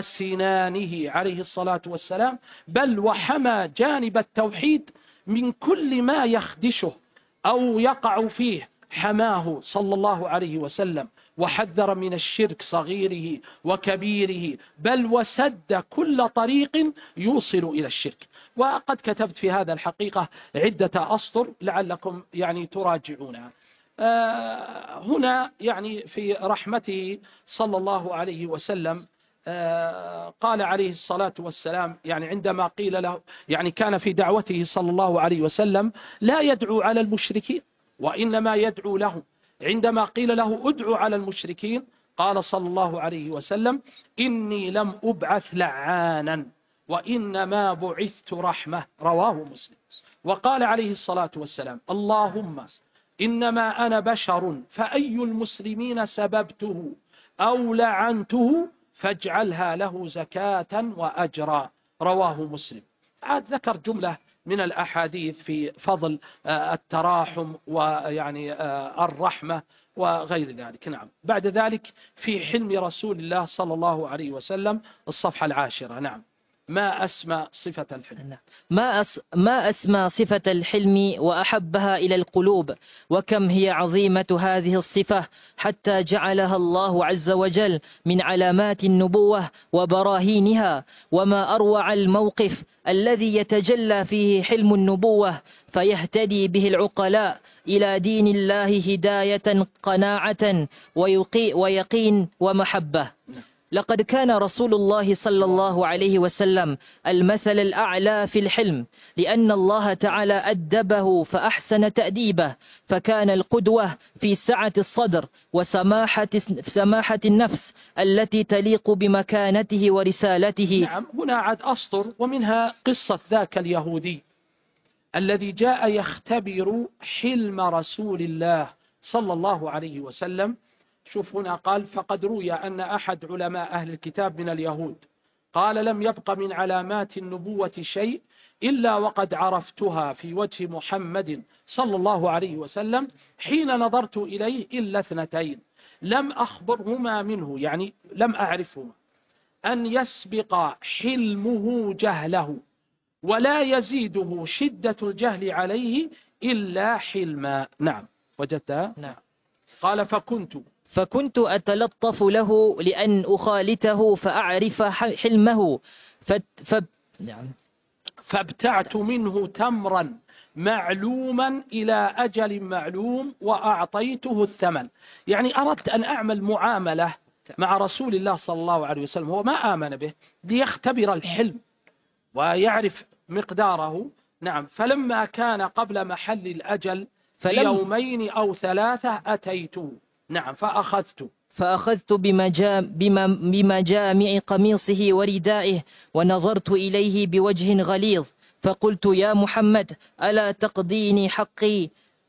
وسنانه عليه الصلاة والسلام، بل وحمى جانب التوحيد من كل ما يخدشه أو يقع فيه، حماه صلى الله عليه وسلم وحذر من الشرك صغيره وكبيره، بل وسد كل طريق يوصل إلى الشرك. وقد كتبت في هذا الحقيقة عدة أسطر لعلكم يعني تراجعونها. آه هنا يعني في رحمته صلى الله عليه وسلم آه قال عليه الصلاة والسلام، يعني عندما قيل له، يعني كان في دعوته صلى الله عليه وسلم لا يدعو على المشركين وإنما يدعو لهم. عندما قيل له ادعو على المشركين قال صلى الله عليه وسلم: إني لم أبعث لعانا وإنما بعثت رحمة. رواه مسلم. وقال عليه الصلاة والسلام: اللهم إنما أنا بشر فأي المسلمين سببته أو لعنته فاجعلها له زكاة وأجرا. رواه مسلم. عاد ذكر جملة من الأحاديث في فضل التراحم ويعني الرحمة وغير ذلك. نعم. بعد ذلك في حلم رسول الله صلى الله عليه وسلم الصفحة العاشرة. نعم. ما أسمى صفة الحلم؟ ما, أس ما أسمى صفة الحلم وأحبها إلى القلوب، وكم هي عظيمة هذه الصفة حتى جعلها الله عز وجل من علامات النبوة وبراهينها. وما أروع الموقف الذي يتجلى فيه حلم النبوة فيهتدي به العقلاء إلى دين الله هداية قناعة ويقين ومحبة. لقد كان رسول الله صلى الله عليه وسلم المثل الأعلى في الحلم، لأن الله تعالى أدبه فأحسن تأديبه، فكان القدوة في سعة الصدر وسماحة سماحة النفس التي تليق بمكانته ورسالته. نعم. هنا عاد أسطر، ومنها قصة ذاك اليهودي الذي جاء يختبر حلم رسول الله صلى الله عليه وسلم. شوف هنا قال: فقد روي أن أحد علماء أهل الكتاب من اليهود قال: لم يبق من علامات النبوة شيء إلا وقد عرفتها في وجه محمد صلى الله عليه وسلم حين نظرت إليه إلا اثنتين لم أخبرهما منه، يعني لم أعرفهما، أن يسبق حلمه جهله ولا يزيده شدة الجهل عليه إلا حلما. نعم وجدتها؟ نعم. قال فكنت فكنت أتلطف له لأن أخالته فأعرف حلمه فت فب نعم. فابتعت منه تمرا معلوما إلى أجل معلوم وأعطيته الثمن. يعني أردت أن أعمل معاملة مع رسول الله صلى الله عليه وسلم، هو ما آمن به، ليختبر الحلم ويعرف مقداره. نعم. فلما كان قبل محل الأجل بيومين أو ثلاثة أتيته. نعم. فأخذت فأخذت بمجام بما بمجامع قميصه وردائه ونظرت إليه بوجه غليظ فقلت يا محمد ألا تقضيني حقي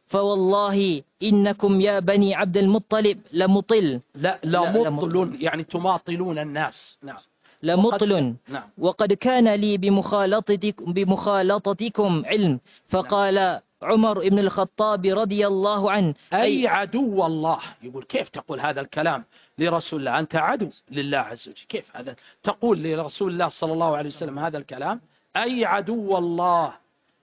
فوالله إنكم يا بني عبد المطلب لمطل. لا لمطل يعني تماطلون الناس. نعم. لمطل. نعم. وقد كان لي بمخالطتكم, بمخالطتكم علم. فقال نعم. عمر بن الخطاب رضي الله عنه أي, أي عدو الله. يقول كيف تقول هذا الكلام لرسول الله؟ أنت عدو لله عز وجل، كيف هذا تقول لرسول الله صلى الله عليه وسلم هذا الكلام؟ أي عدو الله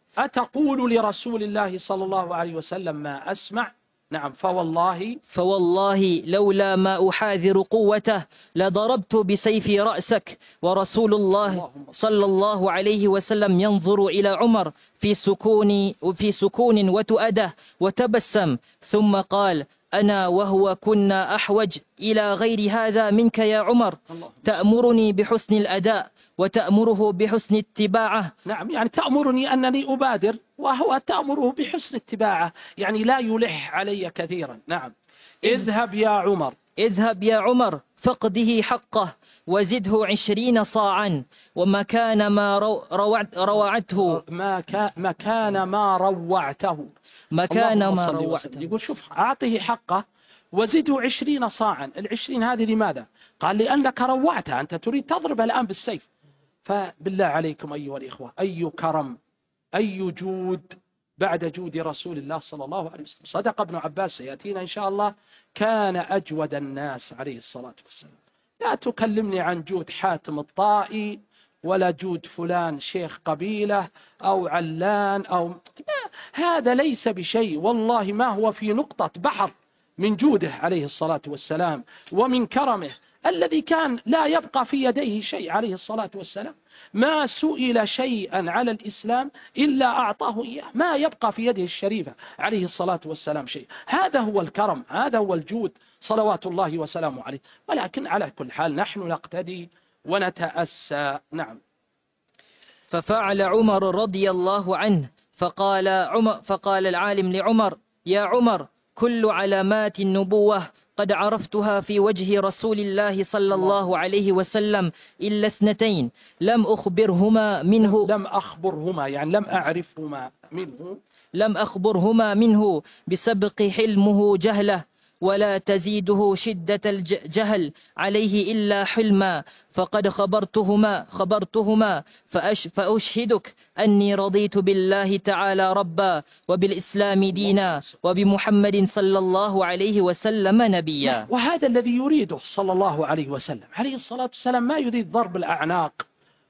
أتقول لرسول الله صلى الله عليه وسلم ما أسمع؟ نعم. فوالله فوالله لولا ما أحاذر قوته لضربت بسيف رأسك. ورسول الله صلى الله عليه وسلم ينظر إلى عمر في سكون وفي سكون وتؤده وتبسم ثم قال أنا وهو كنا أحوج إلى غير هذا منك يا عمر، تأمرني بحسن الأداء وتأمره بحسن اتباعه. نعم. يعني تأمرني أنني أبادر وهو تأمره بحسن اتباعه، يعني لا يلح علي كثيرا. نعم. اذهب يا عمر اذهب يا عمر فقده حقه وزده عشرين صاعا ومكان ما رو روعت روعته ما كان مكان ما روعته مكان ما روعته. يقول شوف أعطيه حقه وزده عشرين صاعا. العشرين هذه لماذا؟ قال لأنك روعته، أنت تريد تضرب الآن بالسيف. فبالله عليكم أيها الإخوة، أي كرم أي جود بعد جود رسول الله صلى الله عليه وسلم. صدق ابن عباس سيأتينا إن شاء الله، كان أجود الناس عليه الصلاة والسلام. لا تكلمني عن جود حاتم الطائي ولا جود فلان شيخ قبيلة أو علان أو هذا ليس بشيء، والله ما هو في نقطة بحر من جوده عليه الصلاة والسلام ومن كرمه الذي كان لا يبقى في يديه شيء عليه الصلاة والسلام. ما سئل شيئا على الإسلام إلا أعطاه إياه، ما يبقى في يده الشريفة عليه الصلاة والسلام شيء. هذا هو الكرم، هذا هو الجود صلوات الله وسلامه عليه. ولكن على كل حال نحن نقتدي ونتأسى. نعم. ففعل عمر رضي الله عنه فقال عمر فقال العالم لعمر يا عمر كل علامات النبوة قد عرفتها في وجه رسول الله صلى الله عليه وسلم إلا اثنتين لم أخبرهما منه لم أخبرهما يعني لم أعرفهما منه لم أخبرهما منه بسبق حلمه جهله ولا تزيده شدة الجهل عليه إلا حلما فقد خبرتهما خبرتهما فأش فأشهدك أني رضيت بالله تعالى ربا وبالإسلام دينا وبمحمد صلى الله عليه وسلم نبيا. وهذا الذي يريده صلى الله عليه وسلم عليه الصلاة والسلام، ما يريد ضرب الأعناق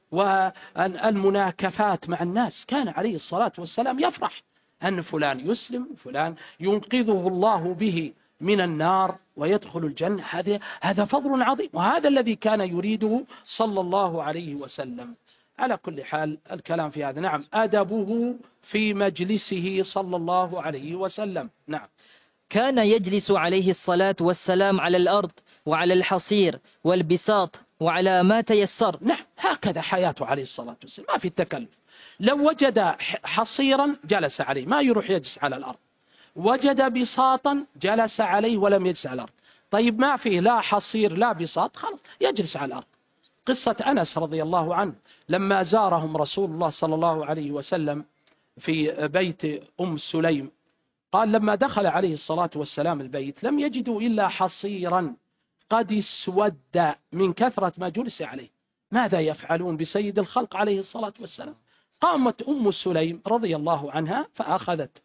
والمناكفات مع الناس. كان عليه الصلاة والسلام يفرح أن فلان يسلم، فلان ينقذه الله به من النار ويدخل الجنة. هذا هذا فضل عظيم، وهذا الذي كان يريده صلى الله عليه وسلم. على كل حال الكلام في هذا. نعم. أدبه في مجلسه صلى الله عليه وسلم. نعم. كان يجلس عليه الصلاة والسلام على الأرض وعلى الحصير والبساط وعلى ما تيسر. نعم. هكذا حياته عليه الصلاة والسلام، ما في التكلف. لو وجد حصيرا جلس عليه، ما يروح يجلس على الأرض. وجد بساطا جلس عليه ولم يجلس على الأرض. طيب ما فيه لا حصير لا بساط، خلاص يجلس على الأرض. قصة أنس رضي الله عنه لما زارهم رسول الله صلى الله عليه وسلم في بيت أم سليم، قال لما دخل عليه الصلاة والسلام البيت لم يجدوا إلا حصيرا قد اسود من كثرة ما جلس عليه. ماذا يفعلون بسيد الخلق عليه الصلاة والسلام؟ قامت أم سليم رضي الله عنها فأخذت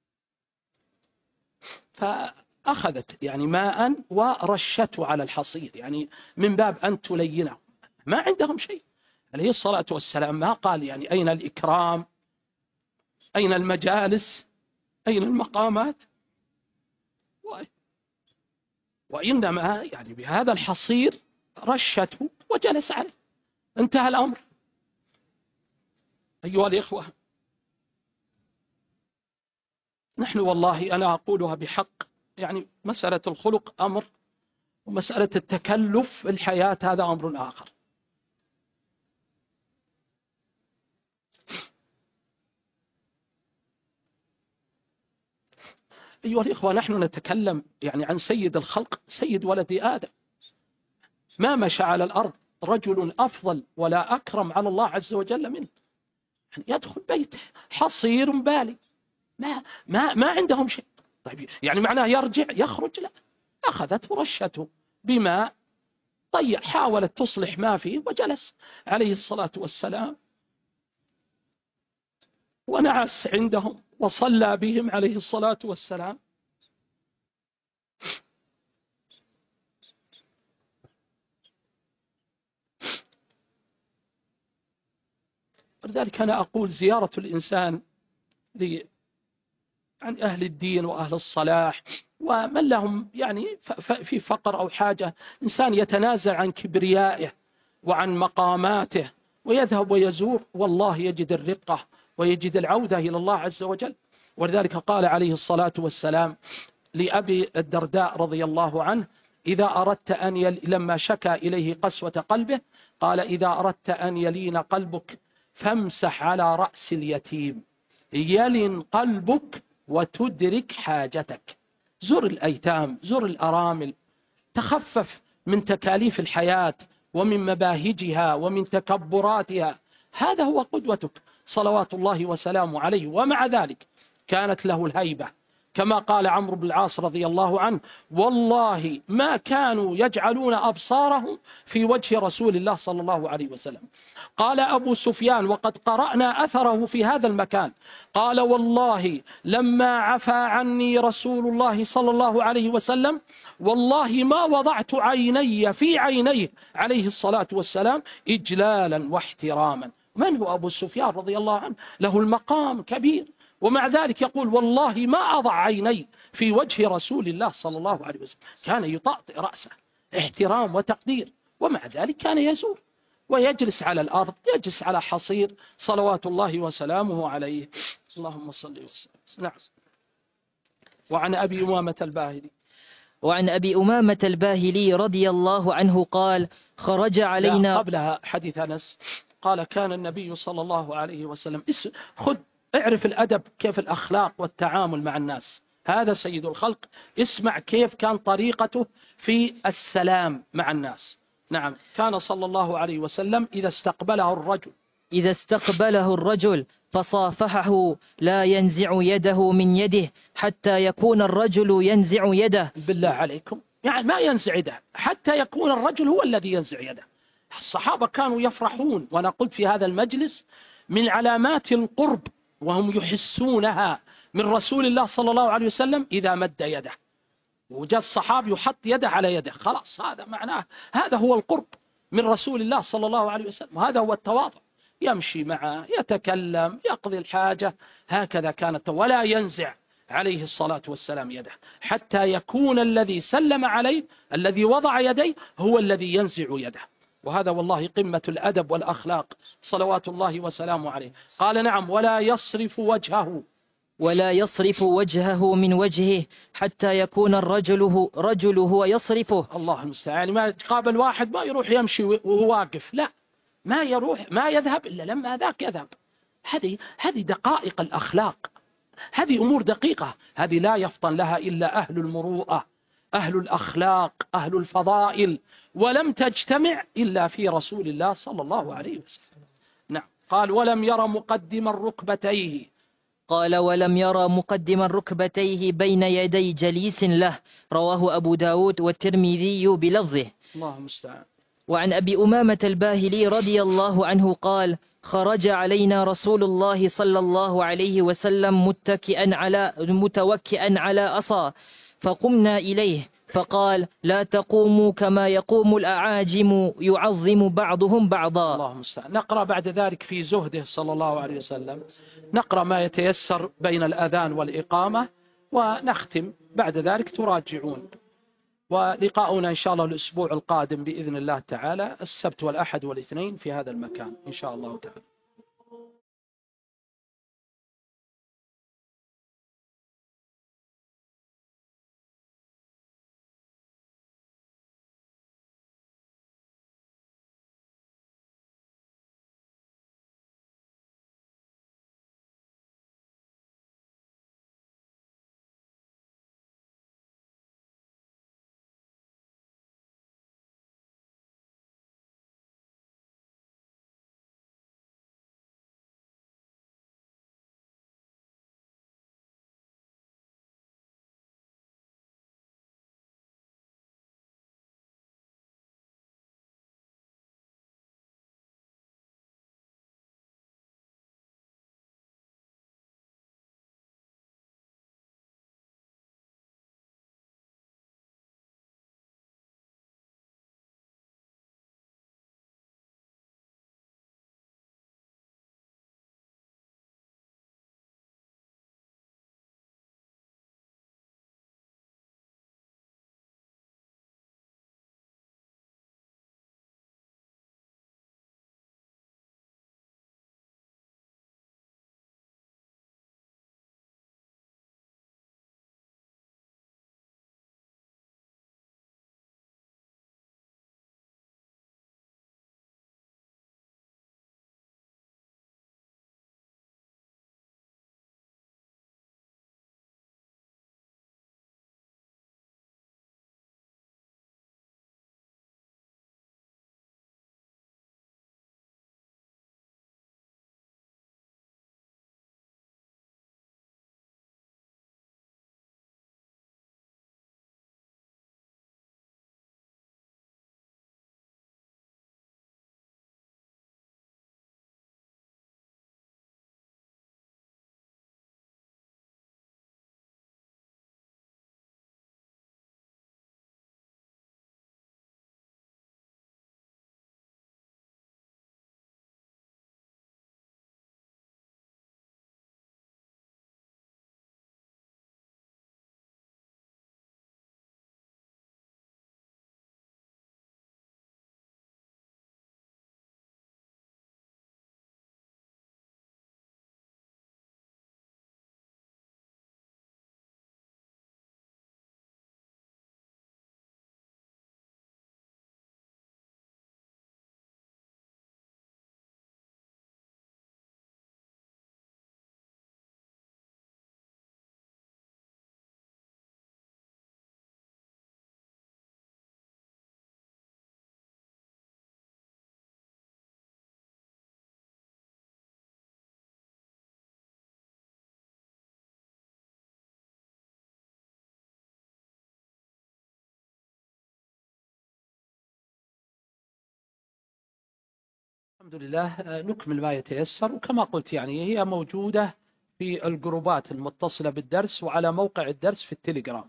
فأخذت يعني ماء ورشته على الحصير، يعني من باب أن تلينه. ما عندهم شيء عليه الصلاة والسلام، ما قال يعني أين الإكرام، أين المجالس، أين المقامات، وإنما يعني بهذا الحصير رشته وجلس عليه، انتهى الأمر. أيها الإخوة، نحن والله أنا أقولها بحق، يعني مسألة الخلق أمر، ومسألة التكلف في الحياة هذا أمر آخر. أيها الإخوة، نحن نتكلم يعني عن سيد الخلق، سيد ولد آدم. ما مشى على الأرض رجل أفضل ولا أكرم على الله عز وجل منه. يعني يدخل بيته حصير بالي، ما ما ما عندهم شيء. طيب يعني معناه يرجع يخرج؟ لا، أخذت ورشته بماء طيب، حاولت تصلح ما فيه وجلس عليه الصلاة والسلام ونعس عندهم وصلى بهم عليه الصلاة والسلام. ولذلك أنا أقول زيارة الإنسان عن أهل الدين وأهل الصلاح ومن لهم يعني في فقر أو حاجة، إنسان يتنازل عن كبريائه وعن مقاماته ويذهب ويزور، والله يجد الرقة ويجد العودة إلى الله عز وجل. ولذلك قال عليه الصلاة والسلام لأبي الدرداء رضي الله عنه: إذا أردت أن يل... لما شكى إليه قسوة قلبه قال: إذا أردت أن يلين قلبك فامسح على رأس اليتيم يلن قلبك وتدرك حاجتك. زر الأيتام، زر الأرامل، تخفف من تكاليف الحياة ومن مباهجها ومن تكبراتها. هذا هو قدوتك صلوات الله وسلامه عليه. ومع ذلك كانت له الهيبة، كما قال عمرو بن العاص رضي الله عنه: والله ما كانوا يجعلون أبصارهم في وجه رسول الله صلى الله عليه وسلم. قال أبو سفيان وقد قرأنا أثره في هذا المكان، قال: والله لما عفى عني رسول الله صلى الله عليه وسلم والله ما وضعت عيني في عينيه عليه الصلاة والسلام إجلالا واحتراما. من هو أبو سفيان رضي الله عنه؟ له المقام كبير، ومع ذلك يقول: والله ما أضع عيني في وجه رسول الله صلى الله عليه وسلم. كان يطأطئ رأسه احترام وتقدير، ومع ذلك كان يزور ويجلس على الأرض، يجلس على حصير صلوات الله وسلامه عليه. اللهم صل وسلم. نعم. وعن أبي أمامة الباهلي وعن أبي أمامة الباهلي رضي الله عنه قال: خرج علينا. قبلها حديث أنس قال: كان النبي صلى الله عليه وسلم، خذ اعرف الأدب، كيف الأخلاق والتعامل مع الناس، هذا سيد الخلق. اسمع كيف كان طريقته في السلام مع الناس. نعم، كان صلى الله عليه وسلم إذا استقبله الرجل إذا استقبله الرجل فصافحه لا ينزع يده من يده حتى يكون الرجل ينزع يده. بالله عليكم، يعني ما ينزع يده حتى يكون الرجل هو الذي ينزع يده. الصحابة كانوا يفرحون، وأنا قلت في هذا المجلس من علامات القرب وهم يحسونها من رسول الله صلى الله عليه وسلم إذا مد يده وجاء الصحابي يحط يده على يده، خلاص هذا معناه هذا هو القرب من رسول الله صلى الله عليه وسلم، وهذا هو التواضع. يمشي معه، يتكلم، يقضي الحاجة، هكذا كانت، ولا ينزع عليه الصلاة والسلام يده حتى يكون الذي سلم عليه الذي وضع يديه هو الذي ينزع يده. وهذا والله قمة الأدب والأخلاق صلوات الله وسلامه عليه. قال: نعم، ولا يصرف وجهه ولا يصرف وجهه من وجهه حتى يكون الرجل رجل هو يصرفه. الله المستعان. يعني ما قابل واحد ما يروح يمشي وهو واقف، لا، ما يروح ما يذهب إلا لما ذاك يذهب. هذه هذه دقائق الأخلاق، هذه أمور دقيقة، هذه لا يفطن لها إلا أهل المروءة، أهل الأخلاق، أهل الفضائل، ولم تجتمع إلا في رسول الله صلى الله عليه وسلم. نعم. قال: ولم ير مقدم الركبتيه قال ولم يرى مقدم ركبتيه بين يدي جليس له. رواه أبو داود والترمذي بلفظه. الله المستعان. وعن أبي أمامة الباهلي رضي الله عنه قال: خرج علينا رسول الله صلى الله عليه وسلم متكئا على متوكئا على عصا، فقمنا إليه فقال: لا تقوموا كما يقوم الأعاجم يعظم بعضهم بعضا. اللهم المستعان. نقرأ بعد ذلك في زهده صلى الله عليه وسلم، نقرأ ما يتيسر بين الأذان والإقامة ونختم بعد ذلك تراجعون. ولقاؤنا إن شاء الله الأسبوع القادم بإذن الله تعالى السبت والأحد والاثنين في هذا المكان إن شاء الله تعالى. الحمد لله. نكمل ما يتيسر، وكما قلت يعني هي موجودة في الجروبات المتصلة بالدرس وعلى موقع الدرس في التليجرام،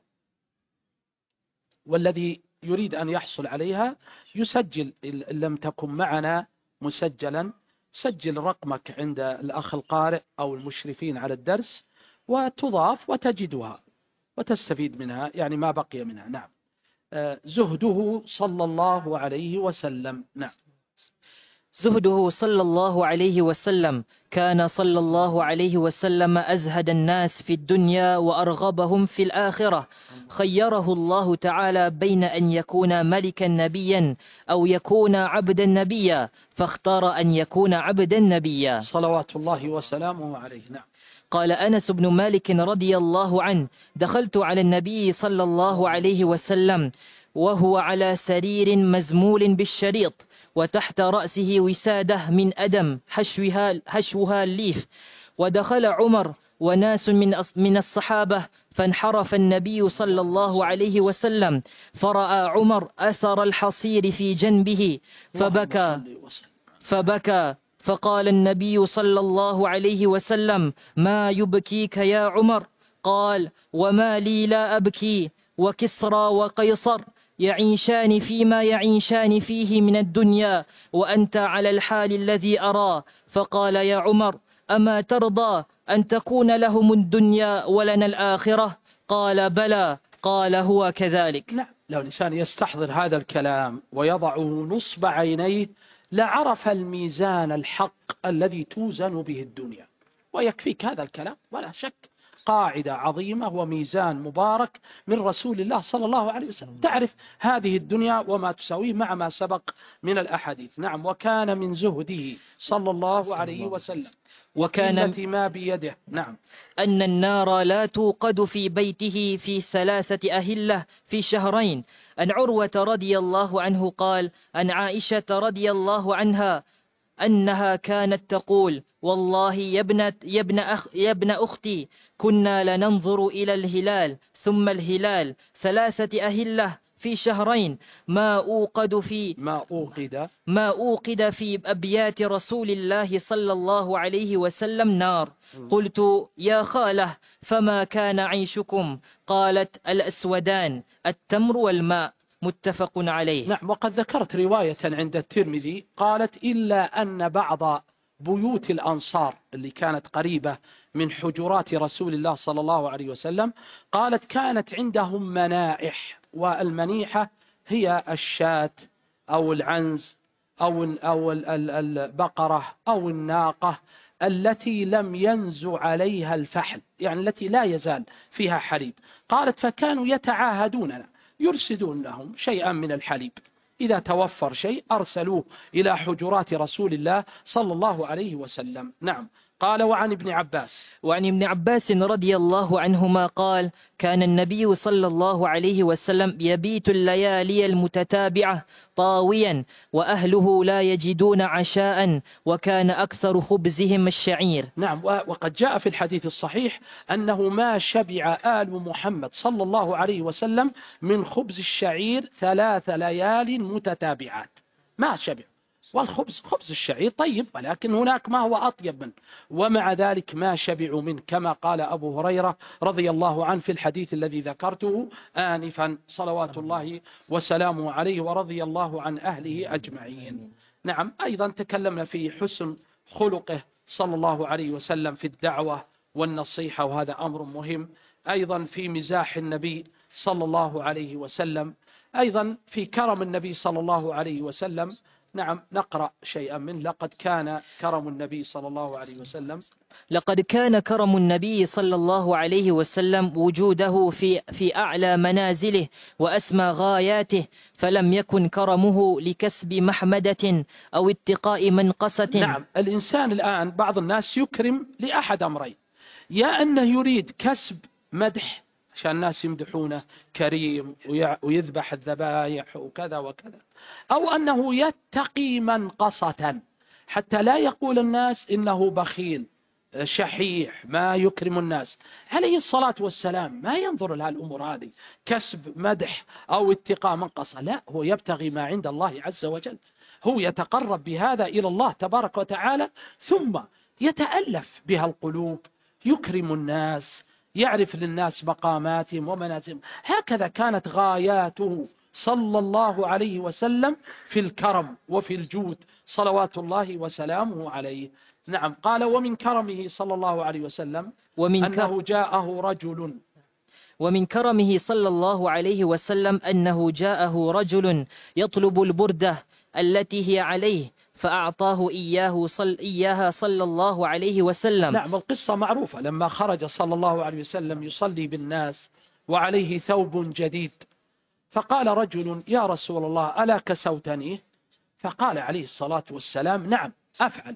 والذي يريد أن يحصل عليها يسجل، إن لم تكن معنا مسجلا سجل رقمك عند الأخ القارئ أو المشرفين على الدرس وتضاف وتجدها وتستفيد منها، يعني ما بقي منها. نعم. زهده صلى الله عليه وسلم. نعم. زهده صلى الله عليه وسلم. كان صلى الله عليه وسلم أزهد الناس في الدنيا وأرغبهم في الآخرة. خيره الله تعالى بين أن يكون ملكا نبيا أو يكون عبدا نبيا، فاختار أن يكون عبدا نبيا صلوات الله وسلامه عليه. نعم. قال أنس بن مالك رضي الله عنه: دخلت على النبي صلى الله عليه وسلم وهو على سرير مزمول بالشريط، وتحت رأسه وسادة من أدم حشوها, حشوها الليف، ودخل عمر وناس من من الصحابة، فانحرف النبي صلى الله عليه وسلم فرأى عمر أثر الحصير في جنبه فبكى فبكى فقال النبي صلى الله عليه وسلم: ما يبكيك يا عمر؟ قال: وما لي لا أبكي، وكسرى وقيصر يعيشان فيما يعيشان فيه من الدنيا، وأنت على الحال الذي أراه. فقال: يا عمر، أما ترضى أن تكون لهم الدنيا ولنا الآخرة؟ قال: بلى. قال: هو كذلك. نعم، لو الإنسان يستحضر هذا الكلام ويضعه نصب عينيه لعرف الميزان الحق الذي توزن به الدنيا، ويكفيك هذا الكلام ولا شك. قاعدة عظيمة وميزان مبارك من رسول الله صلى الله عليه وسلم، تعرف هذه الدنيا وما تساويه مع ما سبق من الأحاديث. نعم، وكان من زهده صلى الله عليه وسلم وكان ما بيده نعم أن النار لا توقد في بيته في ثلاثة أهلة في شهرين. أن عروة رضي الله عنه قال أن عائشة رضي الله عنها أنها كانت تقول: والله يا ابن, يا ابن, أخ يا ابن أختي، كنا لننظر إلى الهلال ثم الهلال ثلاثة أهلة في شهرين ما أوقد في ما أوقد ما أوقد في أبيات رسول الله صلى الله عليه وسلم نار. قلت: يا خالة، فما كان عيشكم؟ قالت: الأسودان، التمر والماء. متفق عليه. نعم، وقد ذكرت رواية عند الترمذي قالت: إلا أن بعض بيوت الأنصار اللي كانت قريبة من حجرات رسول الله صلى الله عليه وسلم، قالت كانت عندهم منائح، والمنيحة هي الشاة أو العنز أو أو البقرة أو الناقة التي لم ينزع عليها الفحل، يعني التي لا يزال فيها حليب. قالت: فكانوا يتعاهدوننا، يرسدون لهم شيئا من الحليب، إذا توفر شيء أرسلوه إلى حجرات رسول الله صلى الله عليه وسلم. نعم. قال: وعن ابن عباس وعن ابن عباس رضي الله عنهما قال: كان النبي صلى الله عليه وسلم يبيت الليالي المتتابعة طاويا، وأهله لا يجدون عشاء، وكان أكثر خبزهم الشعير. نعم، وقد جاء في الحديث الصحيح أنه ما شبع آل محمد صلى الله عليه وسلم من خبز الشعير ثلاث ليال متتابعات، ما شبع. والخبز خبز الشعير طيب، ولكن هناك ما هو أطيب منه، ومع ذلك ما شبعوا منه، كما قال أبو هريرة رضي الله عنه في الحديث الذي ذكرته آنفا صلوات الله وسلامه عليه، ورضي الله عن أهله أجمعين. نعم، أيضا تكلمنا في حسن خلقه صلى الله عليه وسلم في الدعوة والنصيحة، وهذا أمر مهم. أيضا في مزاح النبي صلى الله عليه وسلم، أيضا في كرم النبي صلى الله عليه وسلم. نعم، نقرأ شيئا من لقد كان كرم النبي صلى الله عليه وسلم لقد كان كرم النبي صلى الله عليه وسلم وجوده في في أعلى منازله وأسمى غاياته، فلم يكن كرمه لكسب محمدة أو اتقاء منقصة. نعم، الإنسان الآن بعض الناس يكرم لأحد أمرين: يا أنه يريد كسب مدح عشان الناس يمدحونه كريم ويذبح الذبائح وكذا وكذا، أو أنه يتقي منقصة حتى لا يقول الناس إنه بخيل شحيح ما يكرم الناس. عليه الصلاة والسلام ما ينظر لها الأمور هذه كسب مدح أو اتقاء منقصة، لا، هو يبتغي ما عند الله عز وجل، هو يتقرب بهذا إلى الله تبارك وتعالى، ثم يتألف بها القلوب، يكرم الناس، يعرف للناس مقاماتهم ومنازلهم. هكذا كانت غاياته صلى الله عليه وسلم في الكرم وفي الجود صلوات الله وسلامه عليه. نعم. قال: ومن كرمه صلى الله عليه وسلم ومن أنه جاءه رجل ومن كرمه صلى الله عليه وسلم أنه جاءه رجل يطلب البردة التي هي عليه، فأعطاه إياه صل إياها صلى الله عليه وسلم. نعم، القصة معروفة. لما خرج صلى الله عليه وسلم يصلي بالناس وعليه ثوب جديد، فقال رجل: يا رسول الله، ألا كسوتني؟ فقال عليه الصلاة والسلام: نعم أفعل.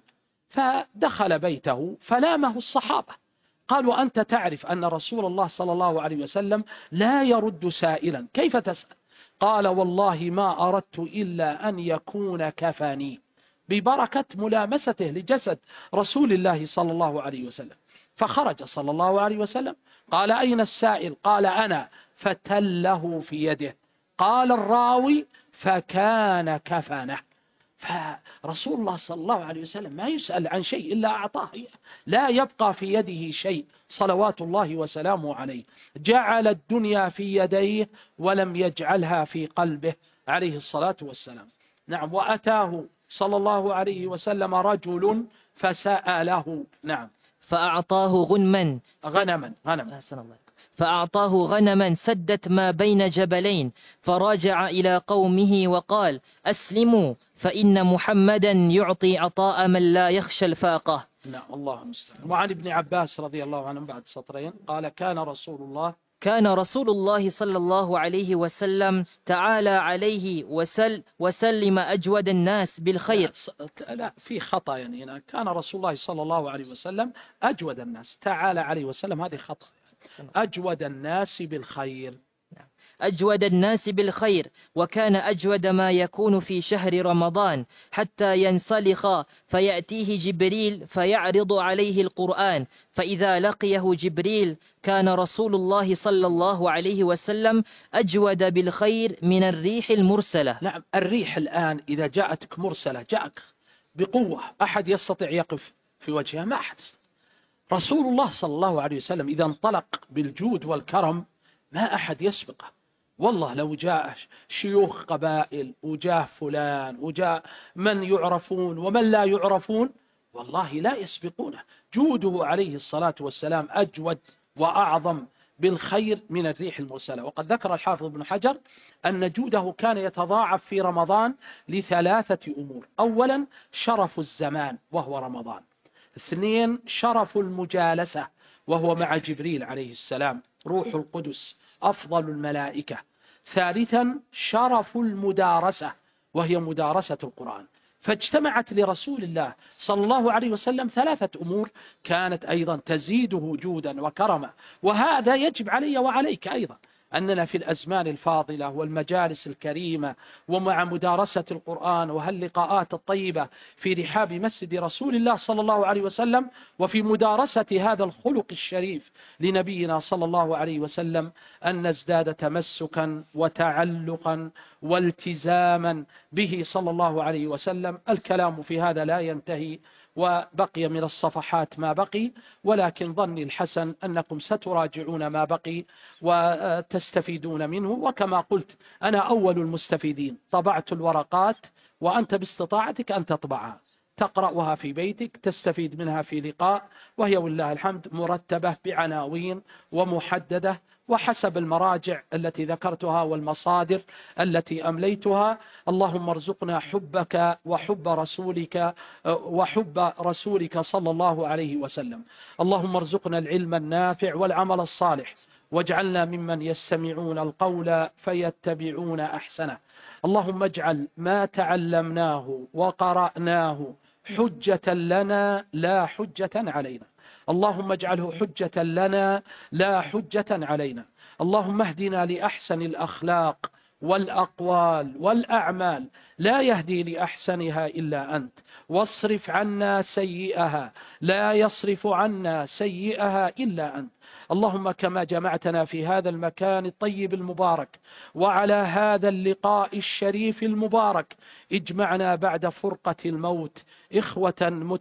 فدخل بيته فلامه الصحابة، قالوا: أنت تعرف أن رسول الله صلى الله عليه وسلم لا يرد سائلا، كيف تسأل؟ قال: والله ما أردت إلا أن يكون كفاني، ببركة ملامسته لجسد رسول الله صلى الله عليه وسلم. فخرج صلى الله عليه وسلم، قال: أين السائل؟ قال: أنا. فتله في يده. قال الراوي: فكان كفنه. فرسول الله صلى الله عليه وسلم ما يسأل عن شيء إلا أعطاه، لا يبقى في يده شيء صلوات الله وسلامه عليه. جعل الدنيا في يديه ولم يجعلها في قلبه عليه الصلاة والسلام. نعم. وأتاه صلى الله عليه وسلم رجل فسأله. نعم. فأعطاه غنما غنما غنما فأعطاه غنما سدت ما بين جبلين، فراجع إلى قومه وقال: أسلموا فإن محمدا يعطي عطاء من لا يخشى الفاقة. نعم. الله المستعان. وعن ابن عباس رضي الله عنه بعد سطرين قال: كان رسول الله كان رسول الله صلى الله عليه وسلم تعالى عليه وسل وسلم أجود الناس بالخير. لا, لا في خطأ، يعني كان رسول الله صلى الله عليه وسلم أجود الناس، تعالى عليه وسلم هذه خطأ. أجود الناس بالخير. أجود الناس بالخير، وكان أجود ما يكون في شهر رمضان حتى ينسلخ فيأتيه جبريل فيعرض عليه القرآن، فإذا لقيه جبريل كان رسول الله صلى الله عليه وسلم أجود بالخير من الريح المرسلة. نعم. الريح الآن إذا جاءتك مرسلة جاءك بقوة، أحد يستطيع يقف في وجهها؟ ما أحد. رسول الله صلى الله عليه وسلم إذا انطلق بالجود والكرم ما أحد يسبقه. والله لو جاء شيوخ قبائل وجاء فلان وجاء من يعرفون ومن لا يعرفون والله لا يسبقونه. جوده عليه الصلاة والسلام أجود وأعظم بالخير من الريح المرسلة. وقد ذكر الحافظ ابن حجر أن جوده كان يتضاعف في رمضان لثلاثة أمور: أولا شرف الزمان وهو رمضان، اثنين شرف المجالسة وهو مع جبريل عليه السلام روح القدس أفضل الملائكة، ثالثا شرف المدارسة وهي مدارسة القرآن. فاجتمعت لرسول الله صلى الله عليه وسلم ثلاثة أمور كانت أيضا تزيده جودا وكرما. وهذا يجب علي وعليك أيضا أننا في الأزمان الفاضلة والمجالس الكريمة ومع مدارسة القرآن وهاللقاءات الطيبة في رحاب مسجد رسول الله صلى الله عليه وسلم وفي مدارسة هذا الخلق الشريف لنبينا صلى الله عليه وسلم أن نزداد تمسكا وتعلقا والتزاما به صلى الله عليه وسلم. الكلام في هذا لا ينتهي وبقي من الصفحات ما بقي، ولكن ظني الحسن أنكم ستراجعون ما بقي وتستفيدون منه. وكما قلت أنا أول المستفيدين، طبعت الورقات وأنت باستطاعتك أن تطبعها تقرأها في بيتك تستفيد منها في لقاء، وهي والله الحمد مرتبة بعناوين ومحددة وحسب المراجع التي ذكرتها والمصادر التي أمليتها. اللهم ارزقنا حبك وحب رسولك وحب رسولك صلى الله عليه وسلم. اللهم ارزقنا العلم النافع والعمل الصالح، واجعلنا ممن يستمعون القول فيتبعون أحسنه. اللهم اجعل ما تعلمناه وقرأناه حجة لنا لا حجة علينا. اللهم اجعله حجة لنا لا حجة علينا. اللهم اهدنا لأحسن الأخلاق والأقوال والأعمال، لا يهدي لأحسنها إلا أنت، واصرف عنا سيئها، لا يصرف عنا سيئها إلا أنت. اللهم كما جمعتنا في هذا المكان الطيب المبارك وعلى هذا اللقاء الشريف المبارك، اجمعنا بعد فرقة الموت إخوة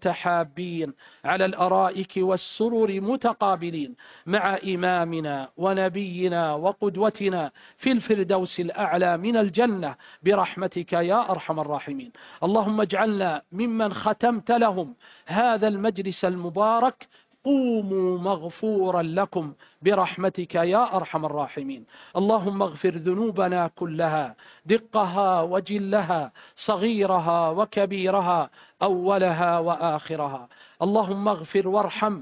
متحابين على الأرائك والسرور متقابلين مع إمامنا ونبينا وقدوتنا في الفردوس الأعلى من الجنة برحمتك يا أرحم الراحمين. اللهم اجعلنا ممن ختمت لهم هذا المجلس المبارك قوموا مغفورا لكم برحمتك يا أرحم الراحمين. اللهم اغفر ذنوبنا كلها دقها وجلها صغيرها وكبيرها أولها وآخرها. اللهم اغفر وارحم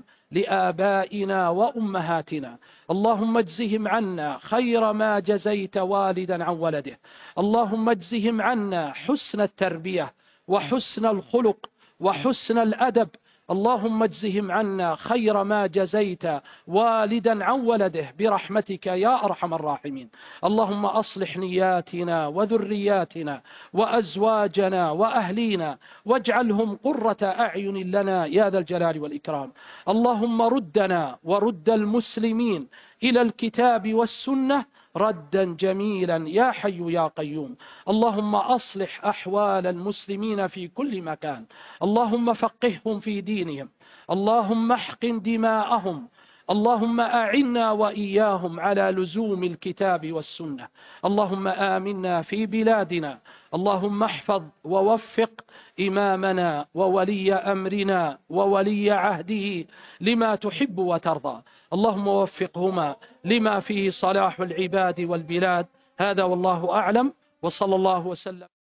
لآبائنا وأمهاتنا. اللهم اجزهم عنا خير ما جزيت والدا عن ولده. اللهم اجزهم عنا حسن التربية وحسن الخلق وحسن الأدب. اللهم اجزهم عنا خير ما جزيت والدا عن ولده برحمتك يا أرحم الراحمين. اللهم أصلح نياتنا وذرياتنا وأزواجنا وأهلينا واجعلهم قرة أعين لنا يا ذا الجلال والإكرام. اللهم ردنا ورد المسلمين إلى الكتاب والسنة ردا جميلا يا حي يا قيوم. اللهم أصلح أحوال المسلمين في كل مكان، اللهم فقههم في دينهم، اللهم احقن دماءهم، اللهم أعنا وإياهم على لزوم الكتاب والسنة. اللهم آمنا في بلادنا، اللهم احفظ ووفق إمامنا وولي أمرنا وولي عهده لما تحب وترضى، اللهم وفقهما لما فيه صلاح العباد والبلاد. هذا والله أعلم، وصلى الله وسلم.